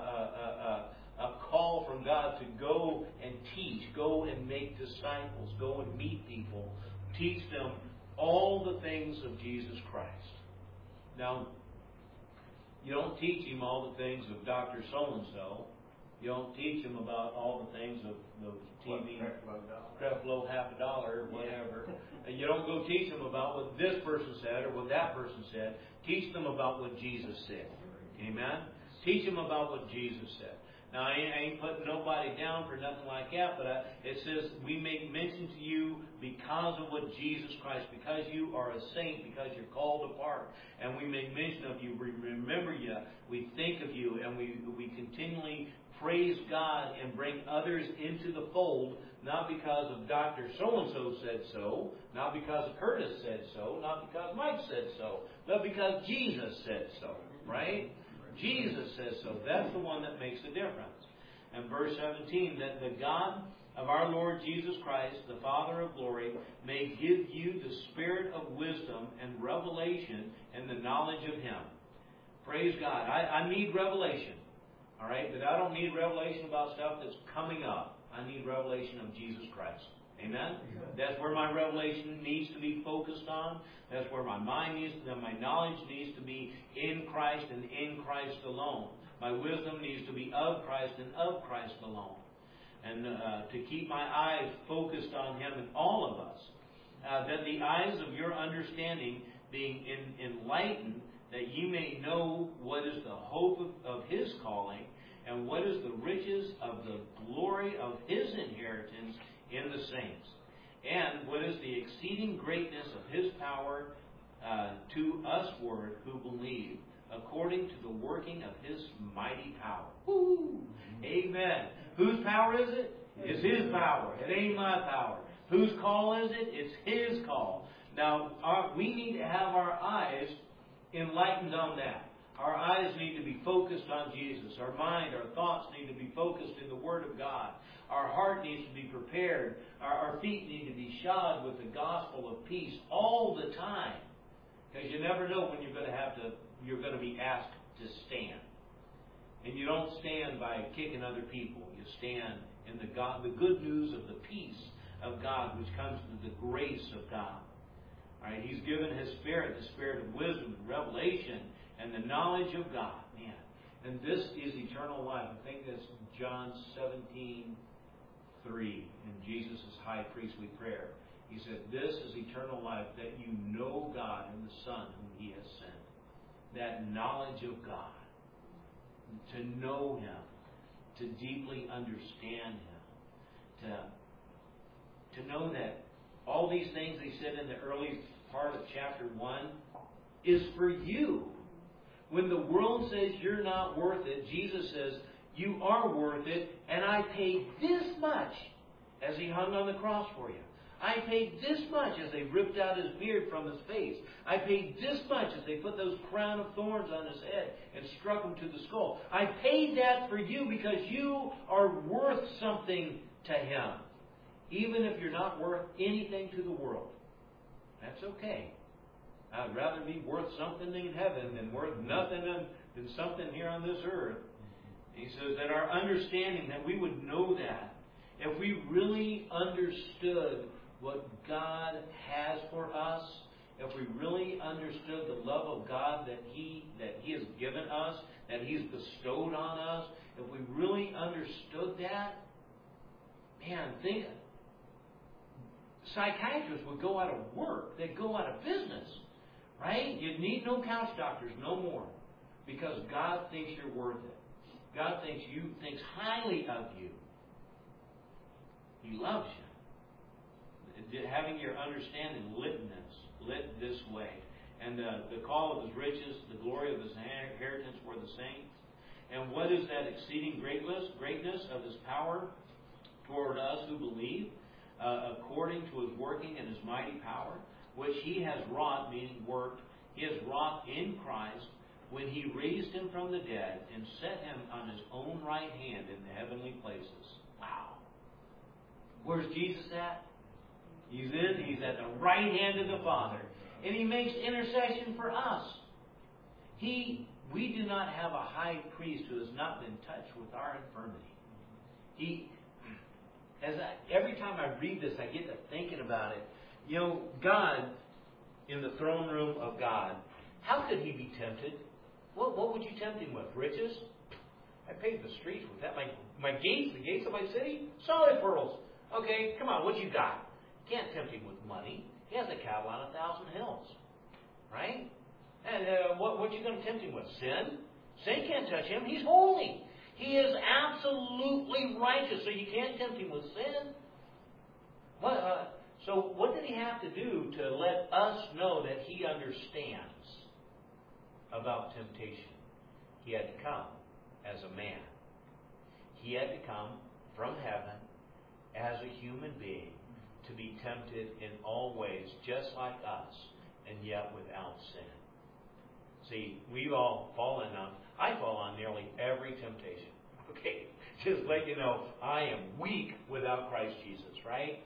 a call from God to go and teach. Go and make disciples. Go and meet people. Teach them all the things of Jesus Christ. Now, you don't teach him all the things of Dr. So-and-so. You don't teach them about all the things of those TV, Creflo, $50 or whatever. And you don't go teach them about what this person said or what that person said. Teach them about what Jesus said. Amen? Teach them about what Jesus said. Now, I ain't putting nobody down for nothing like that, but it says we make mention to you because of what Jesus Christ, because you are a saint, because you're called apart, and we make mention of you, we remember you, we think of you, and we continually praise God and bring others into the fold, not because of Dr. So-and-so said so, not because Curtis said so, not because Mike said so, but because Jesus said so, right? Jesus says so. That's the one that makes the difference. And verse 17, that the God of our Lord Jesus Christ, the Father of glory, may give you the spirit of wisdom and revelation and the knowledge of Him. Praise God. I need revelation. All right? But I don't need revelation about stuff that's coming up. I need revelation of Jesus Christ. Amen? That's where my revelation needs to be focused on. That's where my mind needs to, my knowledge needs to be in Christ and in Christ alone. My wisdom needs to be of Christ and of Christ alone. And to keep my eyes focused on Him and all of us. That the eyes of your understanding being enlightened, that ye may know what is the hope of His calling, and what is the riches of the glory of His inheritance in the saints, and what is the exceeding greatness of His power to usward who believe, according to the working of His mighty power. Woo! Amen. Whose power is it? It's His power. It ain't my power. Whose call is it? It's His call. Now, we need to have our eyes enlightened on that. Our eyes need to be focused on Jesus. Our mind, our thoughts need to be focused in the Word of God. Our heart needs to be prepared. Our feet need to be shod with the gospel of peace all the time. Because you never know when you're going to be asked to stand. And you don't stand by kicking other people. You stand in the good news of the peace of God, which comes through the grace of God. All right, He's given His Spirit, the Spirit of wisdom and revelation and the knowledge of God. Man, and this is eternal life. I think that's John 17:3 in Jesus' high priestly prayer. He said, "This is eternal life, that you know God and the Son whom He has sent." That knowledge of God. To know Him. To deeply understand Him. To know that all these things He said in the early part of chapter 1 is for you. When the world says you're not worth it, Jesus says, you are worth it, and I paid this much as He hung on the cross for you. I paid this much as they ripped out His beard from His face. I paid this much as they put those crown of thorns on His head and struck Him to the skull. I paid that for you because you are worth something to Him. Even if you're not worth anything to the world. That's okay. I'd rather be worth something in heaven than worth nothing than something here on this earth. He says that our understanding, that we would know that. If we really understood what God has for us, if we really understood the love of God that He has given us, that He's bestowed on us, if we really understood that, man, think, psychiatrists would go out of work. They'd go out of business. Right? You'd need no couch doctors no more. Because God thinks you're worth it. God thinks highly of you. He loves you. Having your understanding lit this way. And the call of His riches, the glory of His inheritance for the saints. And what is that exceeding greatness of His power toward us who believe? According to His working and His mighty power, which He has wrought, meaning worked, He has wrought in Christ when He raised Him from the dead and set Him on His own right hand in the heavenly places. Wow. Where's Jesus at? He's at the right hand of the Father. And He makes intercession for us. We do not have a high priest who has not been touched with our infirmity. Every time I read this, I get to thinking about it. You know, God, in the throne room of God, how could He be tempted? What would you tempt Him with? Riches? I paved the streets with that. My gates, the gates of my city, solid pearls. Okay, come on, what you got? You can't tempt Him with money. He has a cattle on 1,000 hills. Right? And what you going to tempt Him with? Sin? Sin can't touch Him. He's holy. He is absolutely righteous, so you can't tempt Him with sin. So what did He have to do to let us know that He understands about temptation? He had to come as a man. He had to come from heaven as a human being to be tempted in all ways, just like us, and yet without sin. See, we've all fallen on. I fall on nearly every temptation. Okay, just let you know, I am weak without Christ Jesus, right?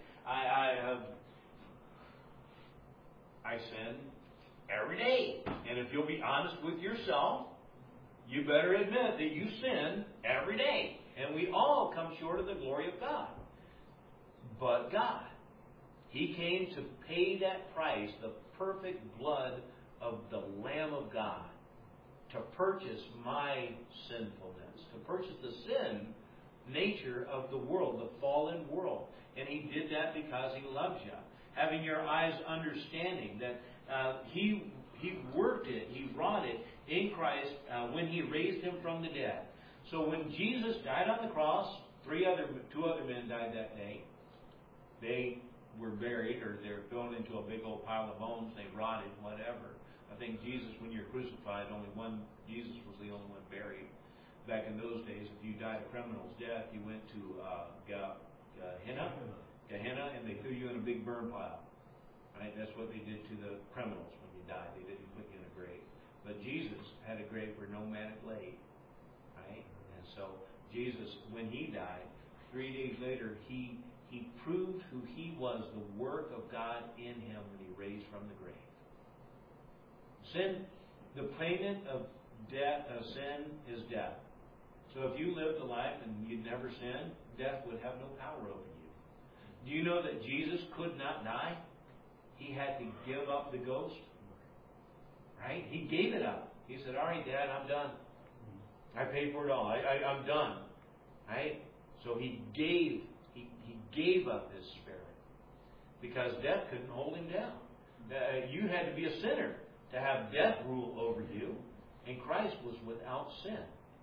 I sin every day. And if you'll be honest with yourself, you better admit that you sin every day. And we all come short of the glory of God. But God, He came to pay that price, the perfect blood of the Lamb of God, to purchase my sinfulness, to purchase the sin nature of the world, the fallen world. And He did that because He loves you. Having your eyes understanding that He worked it, He wrought it in Christ when He raised Him from the dead. So when Jesus died on the cross, two other men died that day. They were buried, or they're thrown into a big old pile of bones. They rotted, whatever. I think Jesus, when you're crucified, Jesus was the only one buried. Back in those days, if you died a criminal's death, you went to Gehenna, and they threw you in a big burn pile. Right? That's what they did to the criminals when you died. They didn't put you in a grave. But Jesus had a grave where no man had laid. Right? And so Jesus, when he died, 3 days later, he proved who he was, the work of God in him when he raised from the grave. Sin, the payment of sin is death. So if you lived a life and you'd never sinned, death would have no power over you. Do you know that Jesus could not die? He had to give up the ghost. Right? He gave it up. He said, all right, Dad, I'm done. I paid for it all. I'm done. Right? So he gave up his spirit. Because death couldn't hold him down. You had to be a sinner to have death rule over you. And Christ was without sin.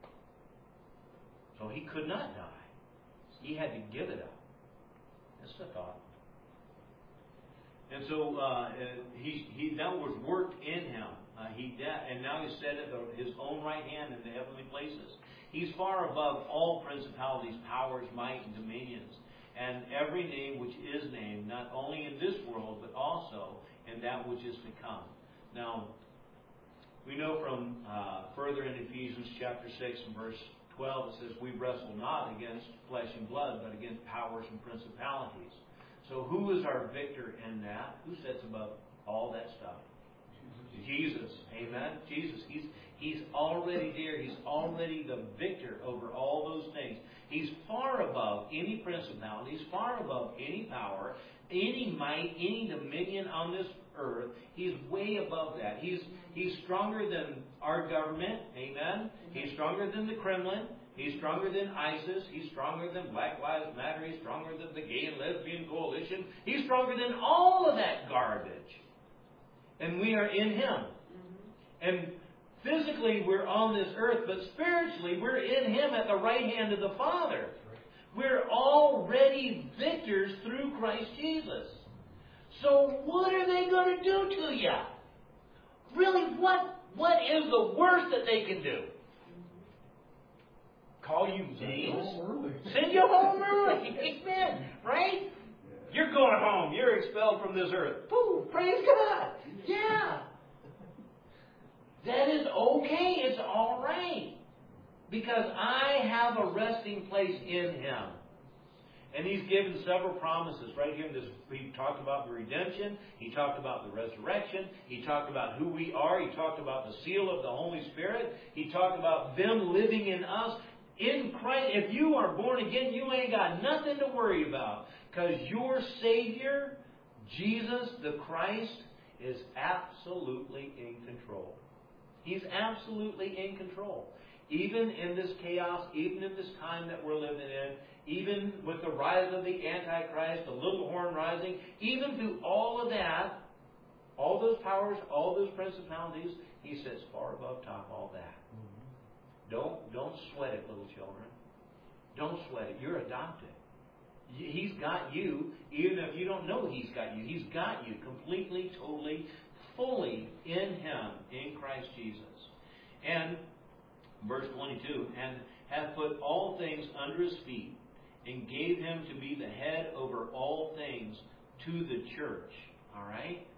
So he could not die. He had to give it up. That's the thought. And so he that was worked in him. And now he's set at his own right hand in the heavenly places. He's far above all principalities, powers, might, and dominions, and every name which is named, not only in this world, but also in that which is to come. Now, we know from further in Ephesians chapter 6 and verse 12, it says, we wrestle not against flesh and blood, but against powers and principalities. So who is our victor in that? Who sits above all that stuff? Jesus. Amen? Jesus. He's already there. He's already the victor over all those things. He's far above any principality. He's far above any power, any might, any dominion on this earth. He's way above that. He's stronger than our government. Amen? He's stronger than the Kremlin. He's stronger than ISIS. He's stronger than Black Lives Matter. He's stronger than the Gay and Lesbian Coalition. He's stronger than all of that garbage. And we are in Him. And physically we're on this earth, but spiritually we're in Him at the right hand of the Father. We're already victors through Christ Jesus. So what are they going to do to you? Really, what is the worst that they can do? Call you names? Send you home early. Amen. Right? Yeah. You're going home. You're expelled from this earth. Woo, praise God. Yeah. That is okay. It's all right. Because I have a resting place in Him. And He's given several promises right here in this. He talked about the redemption. He talked about the resurrection. He talked about who we are. He talked about the seal of the Holy Spirit. He talked about them living in us. In Christ, if you are born again, you ain't got nothing to worry about. Because your Savior, Jesus the Christ, is absolutely in control. He's absolutely in control. Even in this chaos, even in this time that we're living in, even with the rise of the Antichrist, the little horn rising, even through all of that, all those powers, all those principalities, He sits far above top all that. Don't sweat it, little children. Don't sweat it. You're adopted. He's got you, even if you don't know He's got you. He's got you completely, totally, fully in Him, in Christ Jesus. And, verse 22, and hath put all things under His feet, and gave Him to be the head over all things to the church. All right?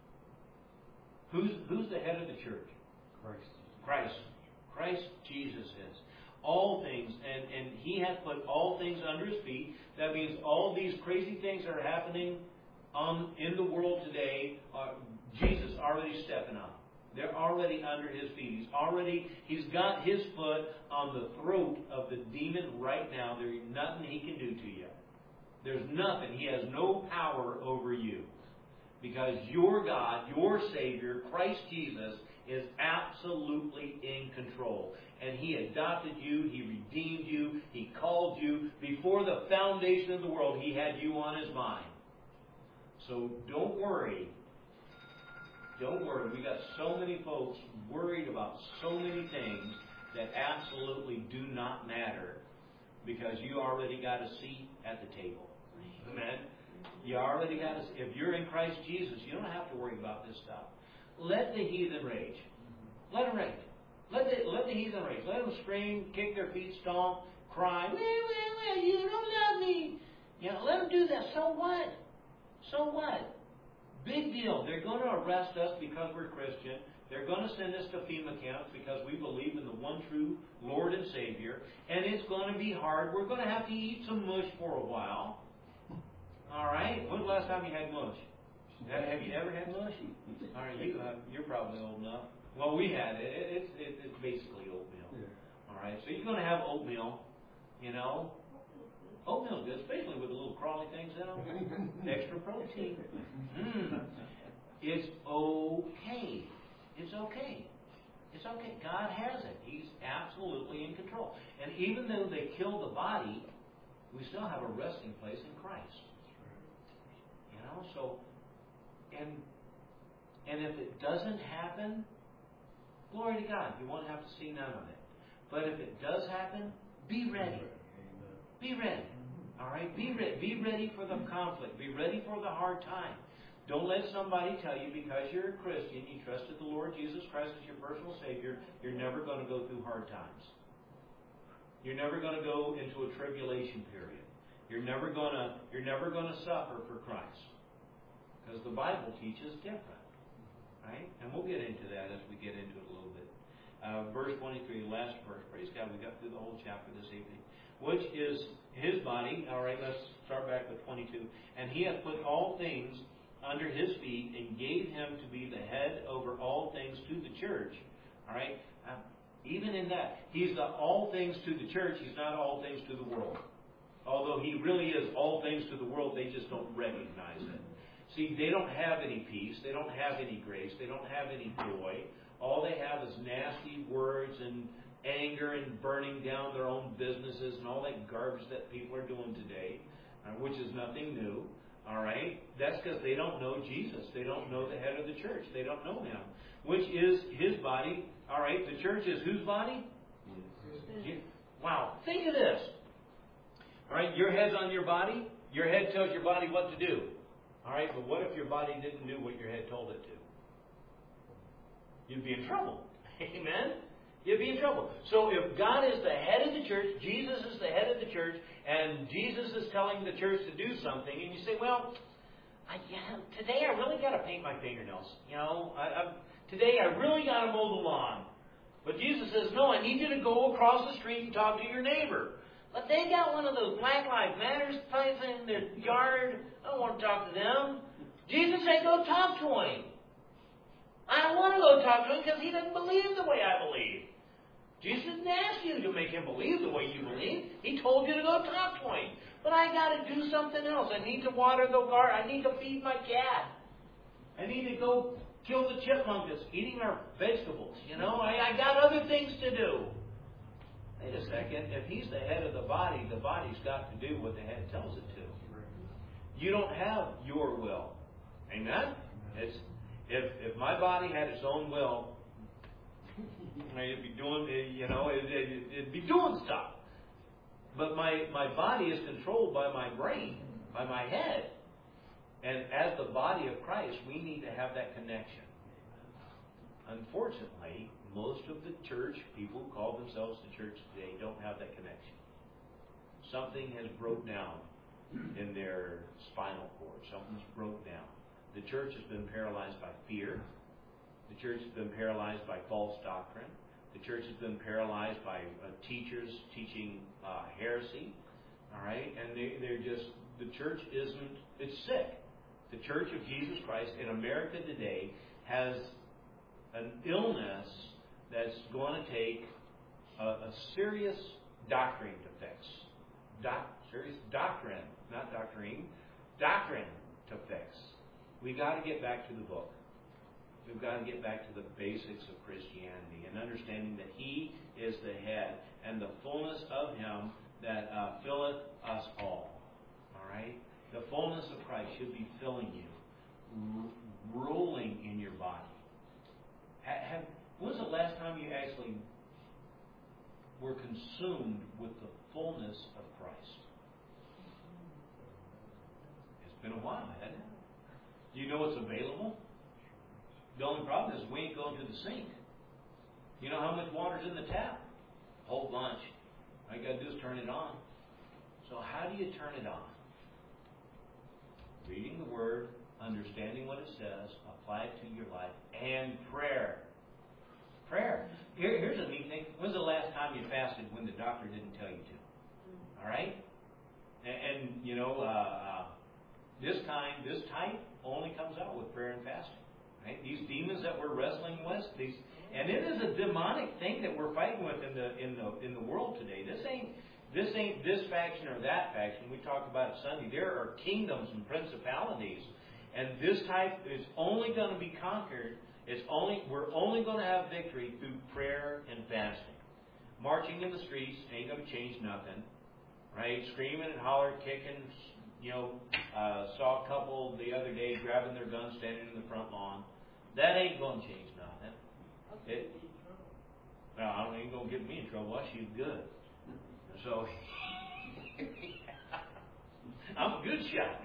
Who's the head of the church? Christ. Christ Jesus is. All things, and He hath put all things under His feet. That means all these crazy things that are happening in the world today, Jesus already stepping up. They're already under His feet. He's got His foot on the throat of the demon right now. There's nothing He can do to you. There's nothing. He has no power over you. Because your God, your Savior, Christ Jesus, is absolutely in control. And He adopted you. He redeemed you. He called you. Before the foundation of the world, He had you on His mind. So don't worry. Don't worry. We got so many folks worried about so many things that absolutely do not matter, because you already got a seat at the table. Amen? You already got a seat. If you're in Christ Jesus, you don't have to worry about this stuff. Let the heathen rage. Let them rage. Let the heathen rage. Let them scream, kick their feet, stomp, cry. You don't love me. Let them do that. So what? So what? Big deal. They're going to arrest us because we're Christian. They're going to send us to FEMA camps because we believe in the one true Lord and Savior. And it's going to be hard. We're going to have to eat some mush for a while. All right? When's the last time you had mush? Have you ever had mush? All right, you're probably old enough. Well, we had it. It's basically oatmeal. All right, so you're going to have oatmeal, you know. Oatmeal's good, especially with the little crawly things in them. Extra protein. It's okay. It's okay. It's okay. God has it. He's absolutely in control. And even though they kill the body, we still have a resting place in Christ. You know, so, and if it doesn't happen, glory to God. You won't have to see none of it. But if it does happen, be ready. Be ready. All right? Be ready. Be ready for the conflict. Be ready for the hard time. Don't let somebody tell you because you're a Christian, you trusted the Lord Jesus Christ as your personal Savior, you're never going to go through hard times. You're never going to go into a tribulation period. You're never going to suffer for Christ. Because the Bible teaches different. Right? And we'll get into that as we get into it a little bit. Verse 23, the last verse. Praise God, we got through the whole chapter this evening. Which is His body. All right, let's start back with 22. And He hath put all things under His feet and gave Him to be the head over all things to the church. All right? Even in that, He's the all things to the church. He's not all things to the world. Although He really is all things to the world, they just don't recognize it. See, they don't have any peace. They don't have any grace. They don't have any joy. All they have is nasty words and anger and burning down their own businesses and all that garbage that people are doing today, which is nothing new. All right? That's because they don't know Jesus. They don't know the head of the church. They don't know Him, which is His body. All right? The church is whose body? Wow. Think of this. All right? Your head's on your body. Your head tells your body what to do. All right? But what if your body didn't do what your head told it to? You'd be in trouble. Amen? You'd be in trouble. So if God is the head of the church, Jesus is the head of the church, and Jesus is telling the church to do something, and you say, well, today I really got to paint my fingernails. You know, today I really got to mow the lawn. But Jesus says, no, I need you to go across the street and talk to your neighbor. But they got one of those Black Lives Matter signs in their yard. I don't want to talk to them. Jesus said, go talk to him. I don't want to go talk to him because he doesn't believe the way I believe. Jesus didn't ask you to make him believe the way you believe. He told you to go talk to him. But I got to do something else. I need to water the garden. I need to feed my cat. I need to go kill the chipmunk that's eating our vegetables. You know, I got other things to do. Wait a second. If he's the head of the body's got to do what the head tells it to. You don't have your will. Amen? If my body had its own will, it'd be doing, it'd be doing stuff. But my body is controlled by my brain, by my head. And as the body of Christ, we need to have that connection. Unfortunately, most of the church, people who call themselves the church today, don't have that connection. Something has broke down in their spinal cord. Something's broke down. The church has been paralyzed by fear. The church has been paralyzed by false doctrine. The church has been paralyzed by teachers teaching heresy. All right? And the church it's sick. The Church of Jesus Christ in America today has an illness that's going to take a serious doctrine to fix. Serious doctrine, not doctrine, doctrine to fix. We got to get back to the book. We've got to get back to the basics of Christianity and understanding that He is the head and the fullness of Him that filleth us all. All right? The fullness of Christ should be filling you, ruling in your body. When was the last time you actually were consumed with the fullness of Christ? It's been a while, hasn't it? Do you know what's available? The only problem is we ain't going to the sink. You know how much water's in the tap? A whole bunch. All you got to do is turn it on. So how do you turn it on? Reading the Word, understanding what it says, apply it to your life, and prayer. Prayer. Here's a neat thing. When's the last time you fasted when the doctor didn't tell you to? All right? And you know, this type only comes out with prayer and fasting. Right? These demons that we're wrestling with, and it is a demonic thing that we're fighting with in the world today. This ain't this faction or that faction. We talked about it Sunday. There are kingdoms and principalities, and this type is only going to be conquered. We're only going to have victory through prayer and fasting. Marching in the streets ain't going to change nothing, right? Screaming and hollering, kicking. You know, saw a couple the other day grabbing their guns, standing in the front lawn. That ain't going to change nothing. I ain't going to get me in trouble. I shoot good. So, I'm a good shot.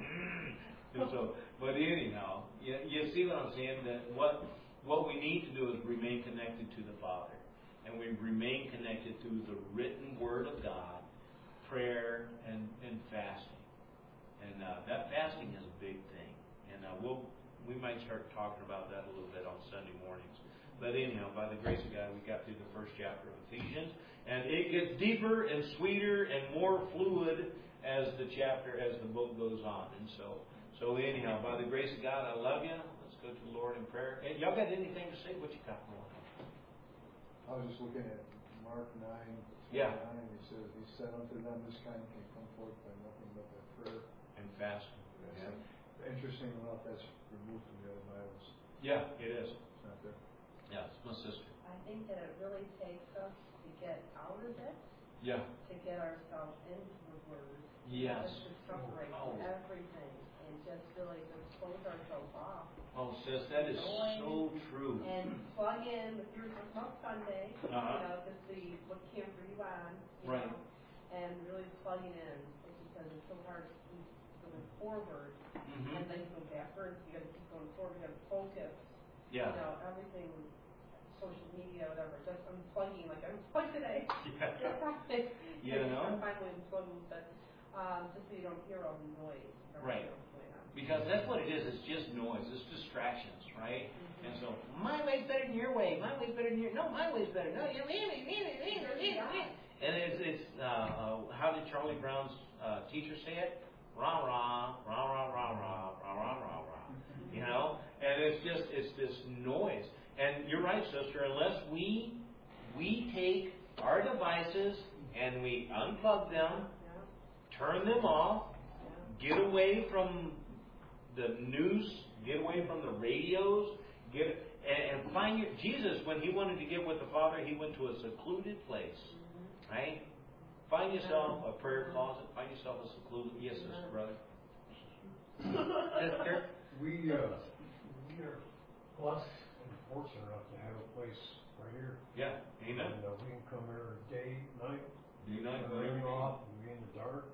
But anyhow, you see what I'm saying? That what we need to do is remain connected to the Father. And we remain connected to the written Word of God, prayer, and fasting. And that fasting is a big thing. And we might start talking about that a little bit on Sunday mornings. But anyhow, by the grace of God, we got through the first chapter of Ephesians. And it gets deeper and sweeter and more fluid as the book goes on. And so anyhow, by the grace of God, I love you. Let's go to the Lord in prayer. And y'all got anything to say? What you got going on? I was just looking at Mark 9, 29. Yeah. He says, He said unto them, this kind can come forth by nothing but by prayer and fasting. Yeah. Interesting enough, that's removed from the other Bibles. Yeah, it is. It's not there. Yeah, it's my sister. I think that it really takes us to get out of it, Yeah. to get ourselves into the Word. Yes. Just to separate everything and just really just close ourselves off. Oh, sis, that is so true. And plug in with your Smoke Sunday, just see what camp are you on, right. know, and really plugging in because it's so hard to keep going forward and then you go backwards. You got to keep going forward. You got to focus. Yeah. You know, everything, social media, whatever. Just unplugging, like I'm unplugged today. Yeah. You know. I'm finally unplugging, but just so you don't hear all the noise. Right. Because that's what it is. It's just noise. It's distractions, right? Mm-hmm. And so, my way's better than your way. My way's better than your. No, my way's better. No, you're and it's how did Charlie Brown's teacher say it? Rah rah, rah rah rah rah rah rah rah rah. You know, and it's this noise. And you're right, sister. Unless we take our devices and we unplug them, turn them off, get away from the news, get away from the radios, and find your Jesus. When he wanted to get with the Father, he went to a secluded place, right? Find yourself a prayer closet. Find yourself a secluded. Yes, sister, brother. Sister. We are blessed and fortunate enough to have a place right here. Yeah, amen. And we can come here day, night. Rain off, and be in the dark,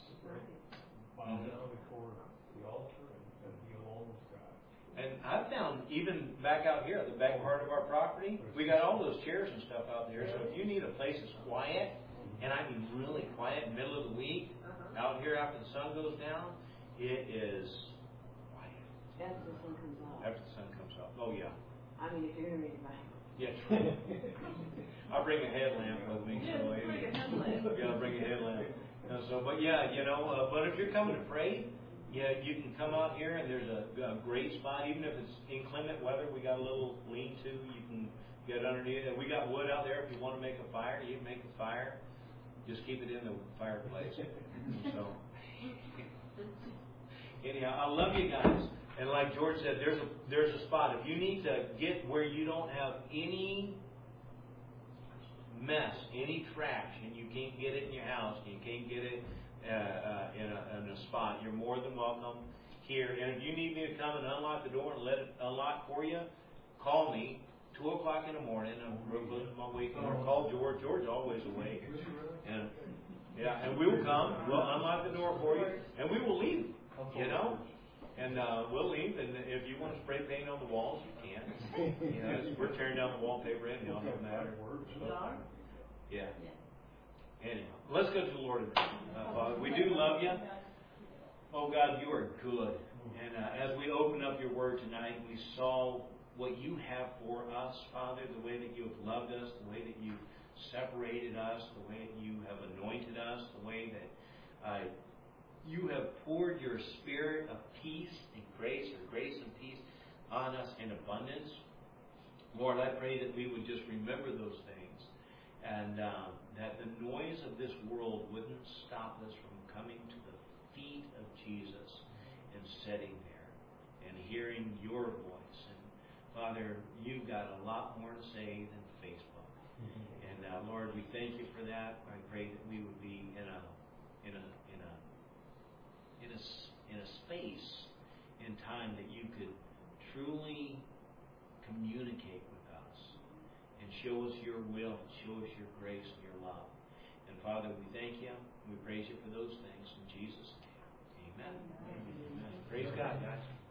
bow down before the altar and be alone with God. And I've found, even back out here, the back part of our property, we got all those chairs and stuff out there. So if you need a place that's quiet, and I mean really quiet, middle of the week, out here after the sun goes down, it is quiet. After the sun comes up. After the sun comes up. Oh, yeah. I mean, if you're going to read the Bible. Yeah, true. I'll bring a headlamp with me. So I'll bring a headlamp. But yeah, but if you're coming to pray, yeah, you can come out here and there's a great spot. Even if it's inclement weather, we got a little lean-to. You can get underneath it. We got wood out there. If you want to make a fire, you can make a fire. Just keep it in the fireplace. So, anyhow, I love you guys. And like George said, there's a spot. If you need to get where you don't have any mess, any trash, and you can't get it in your house, and you can't get it in a spot, you're more than welcome here. And if you need me to come and unlock the door and let it unlock for you, call me. 2 o'clock in the morning. I'm real close to my weekend. Or call George. George's always awake. And we will come. We'll unlock the door for you, and we will leave. And we'll leave, and if you want to spray paint on the walls, you can. We're tearing down the wallpaper anyhow, no matter. Yeah. Anyhow, let's go to the Lord in prayer. Father, we do love you. Oh God, you are good. And as we open up your word tonight, we saw what you have for us, Father, the way that you have loved us, the way that you've separated us, the way that you have anointed us, the way that you have poured your spirit of peace and grace, or grace and peace, on us in abundance. Lord, I pray that we would just remember those things, and that the noise of this world wouldn't stop us from coming to the feet of Jesus and sitting there and hearing your voice. And Father, you've got a lot more to say than Facebook. And Lord, we thank you for that. I pray that we would be in a space in time that you could truly communicate with us and show us your will, show us your grace and your love. And Father, we thank you. We praise you for those things in Jesus' name. Amen. Amen. Praise God, guys.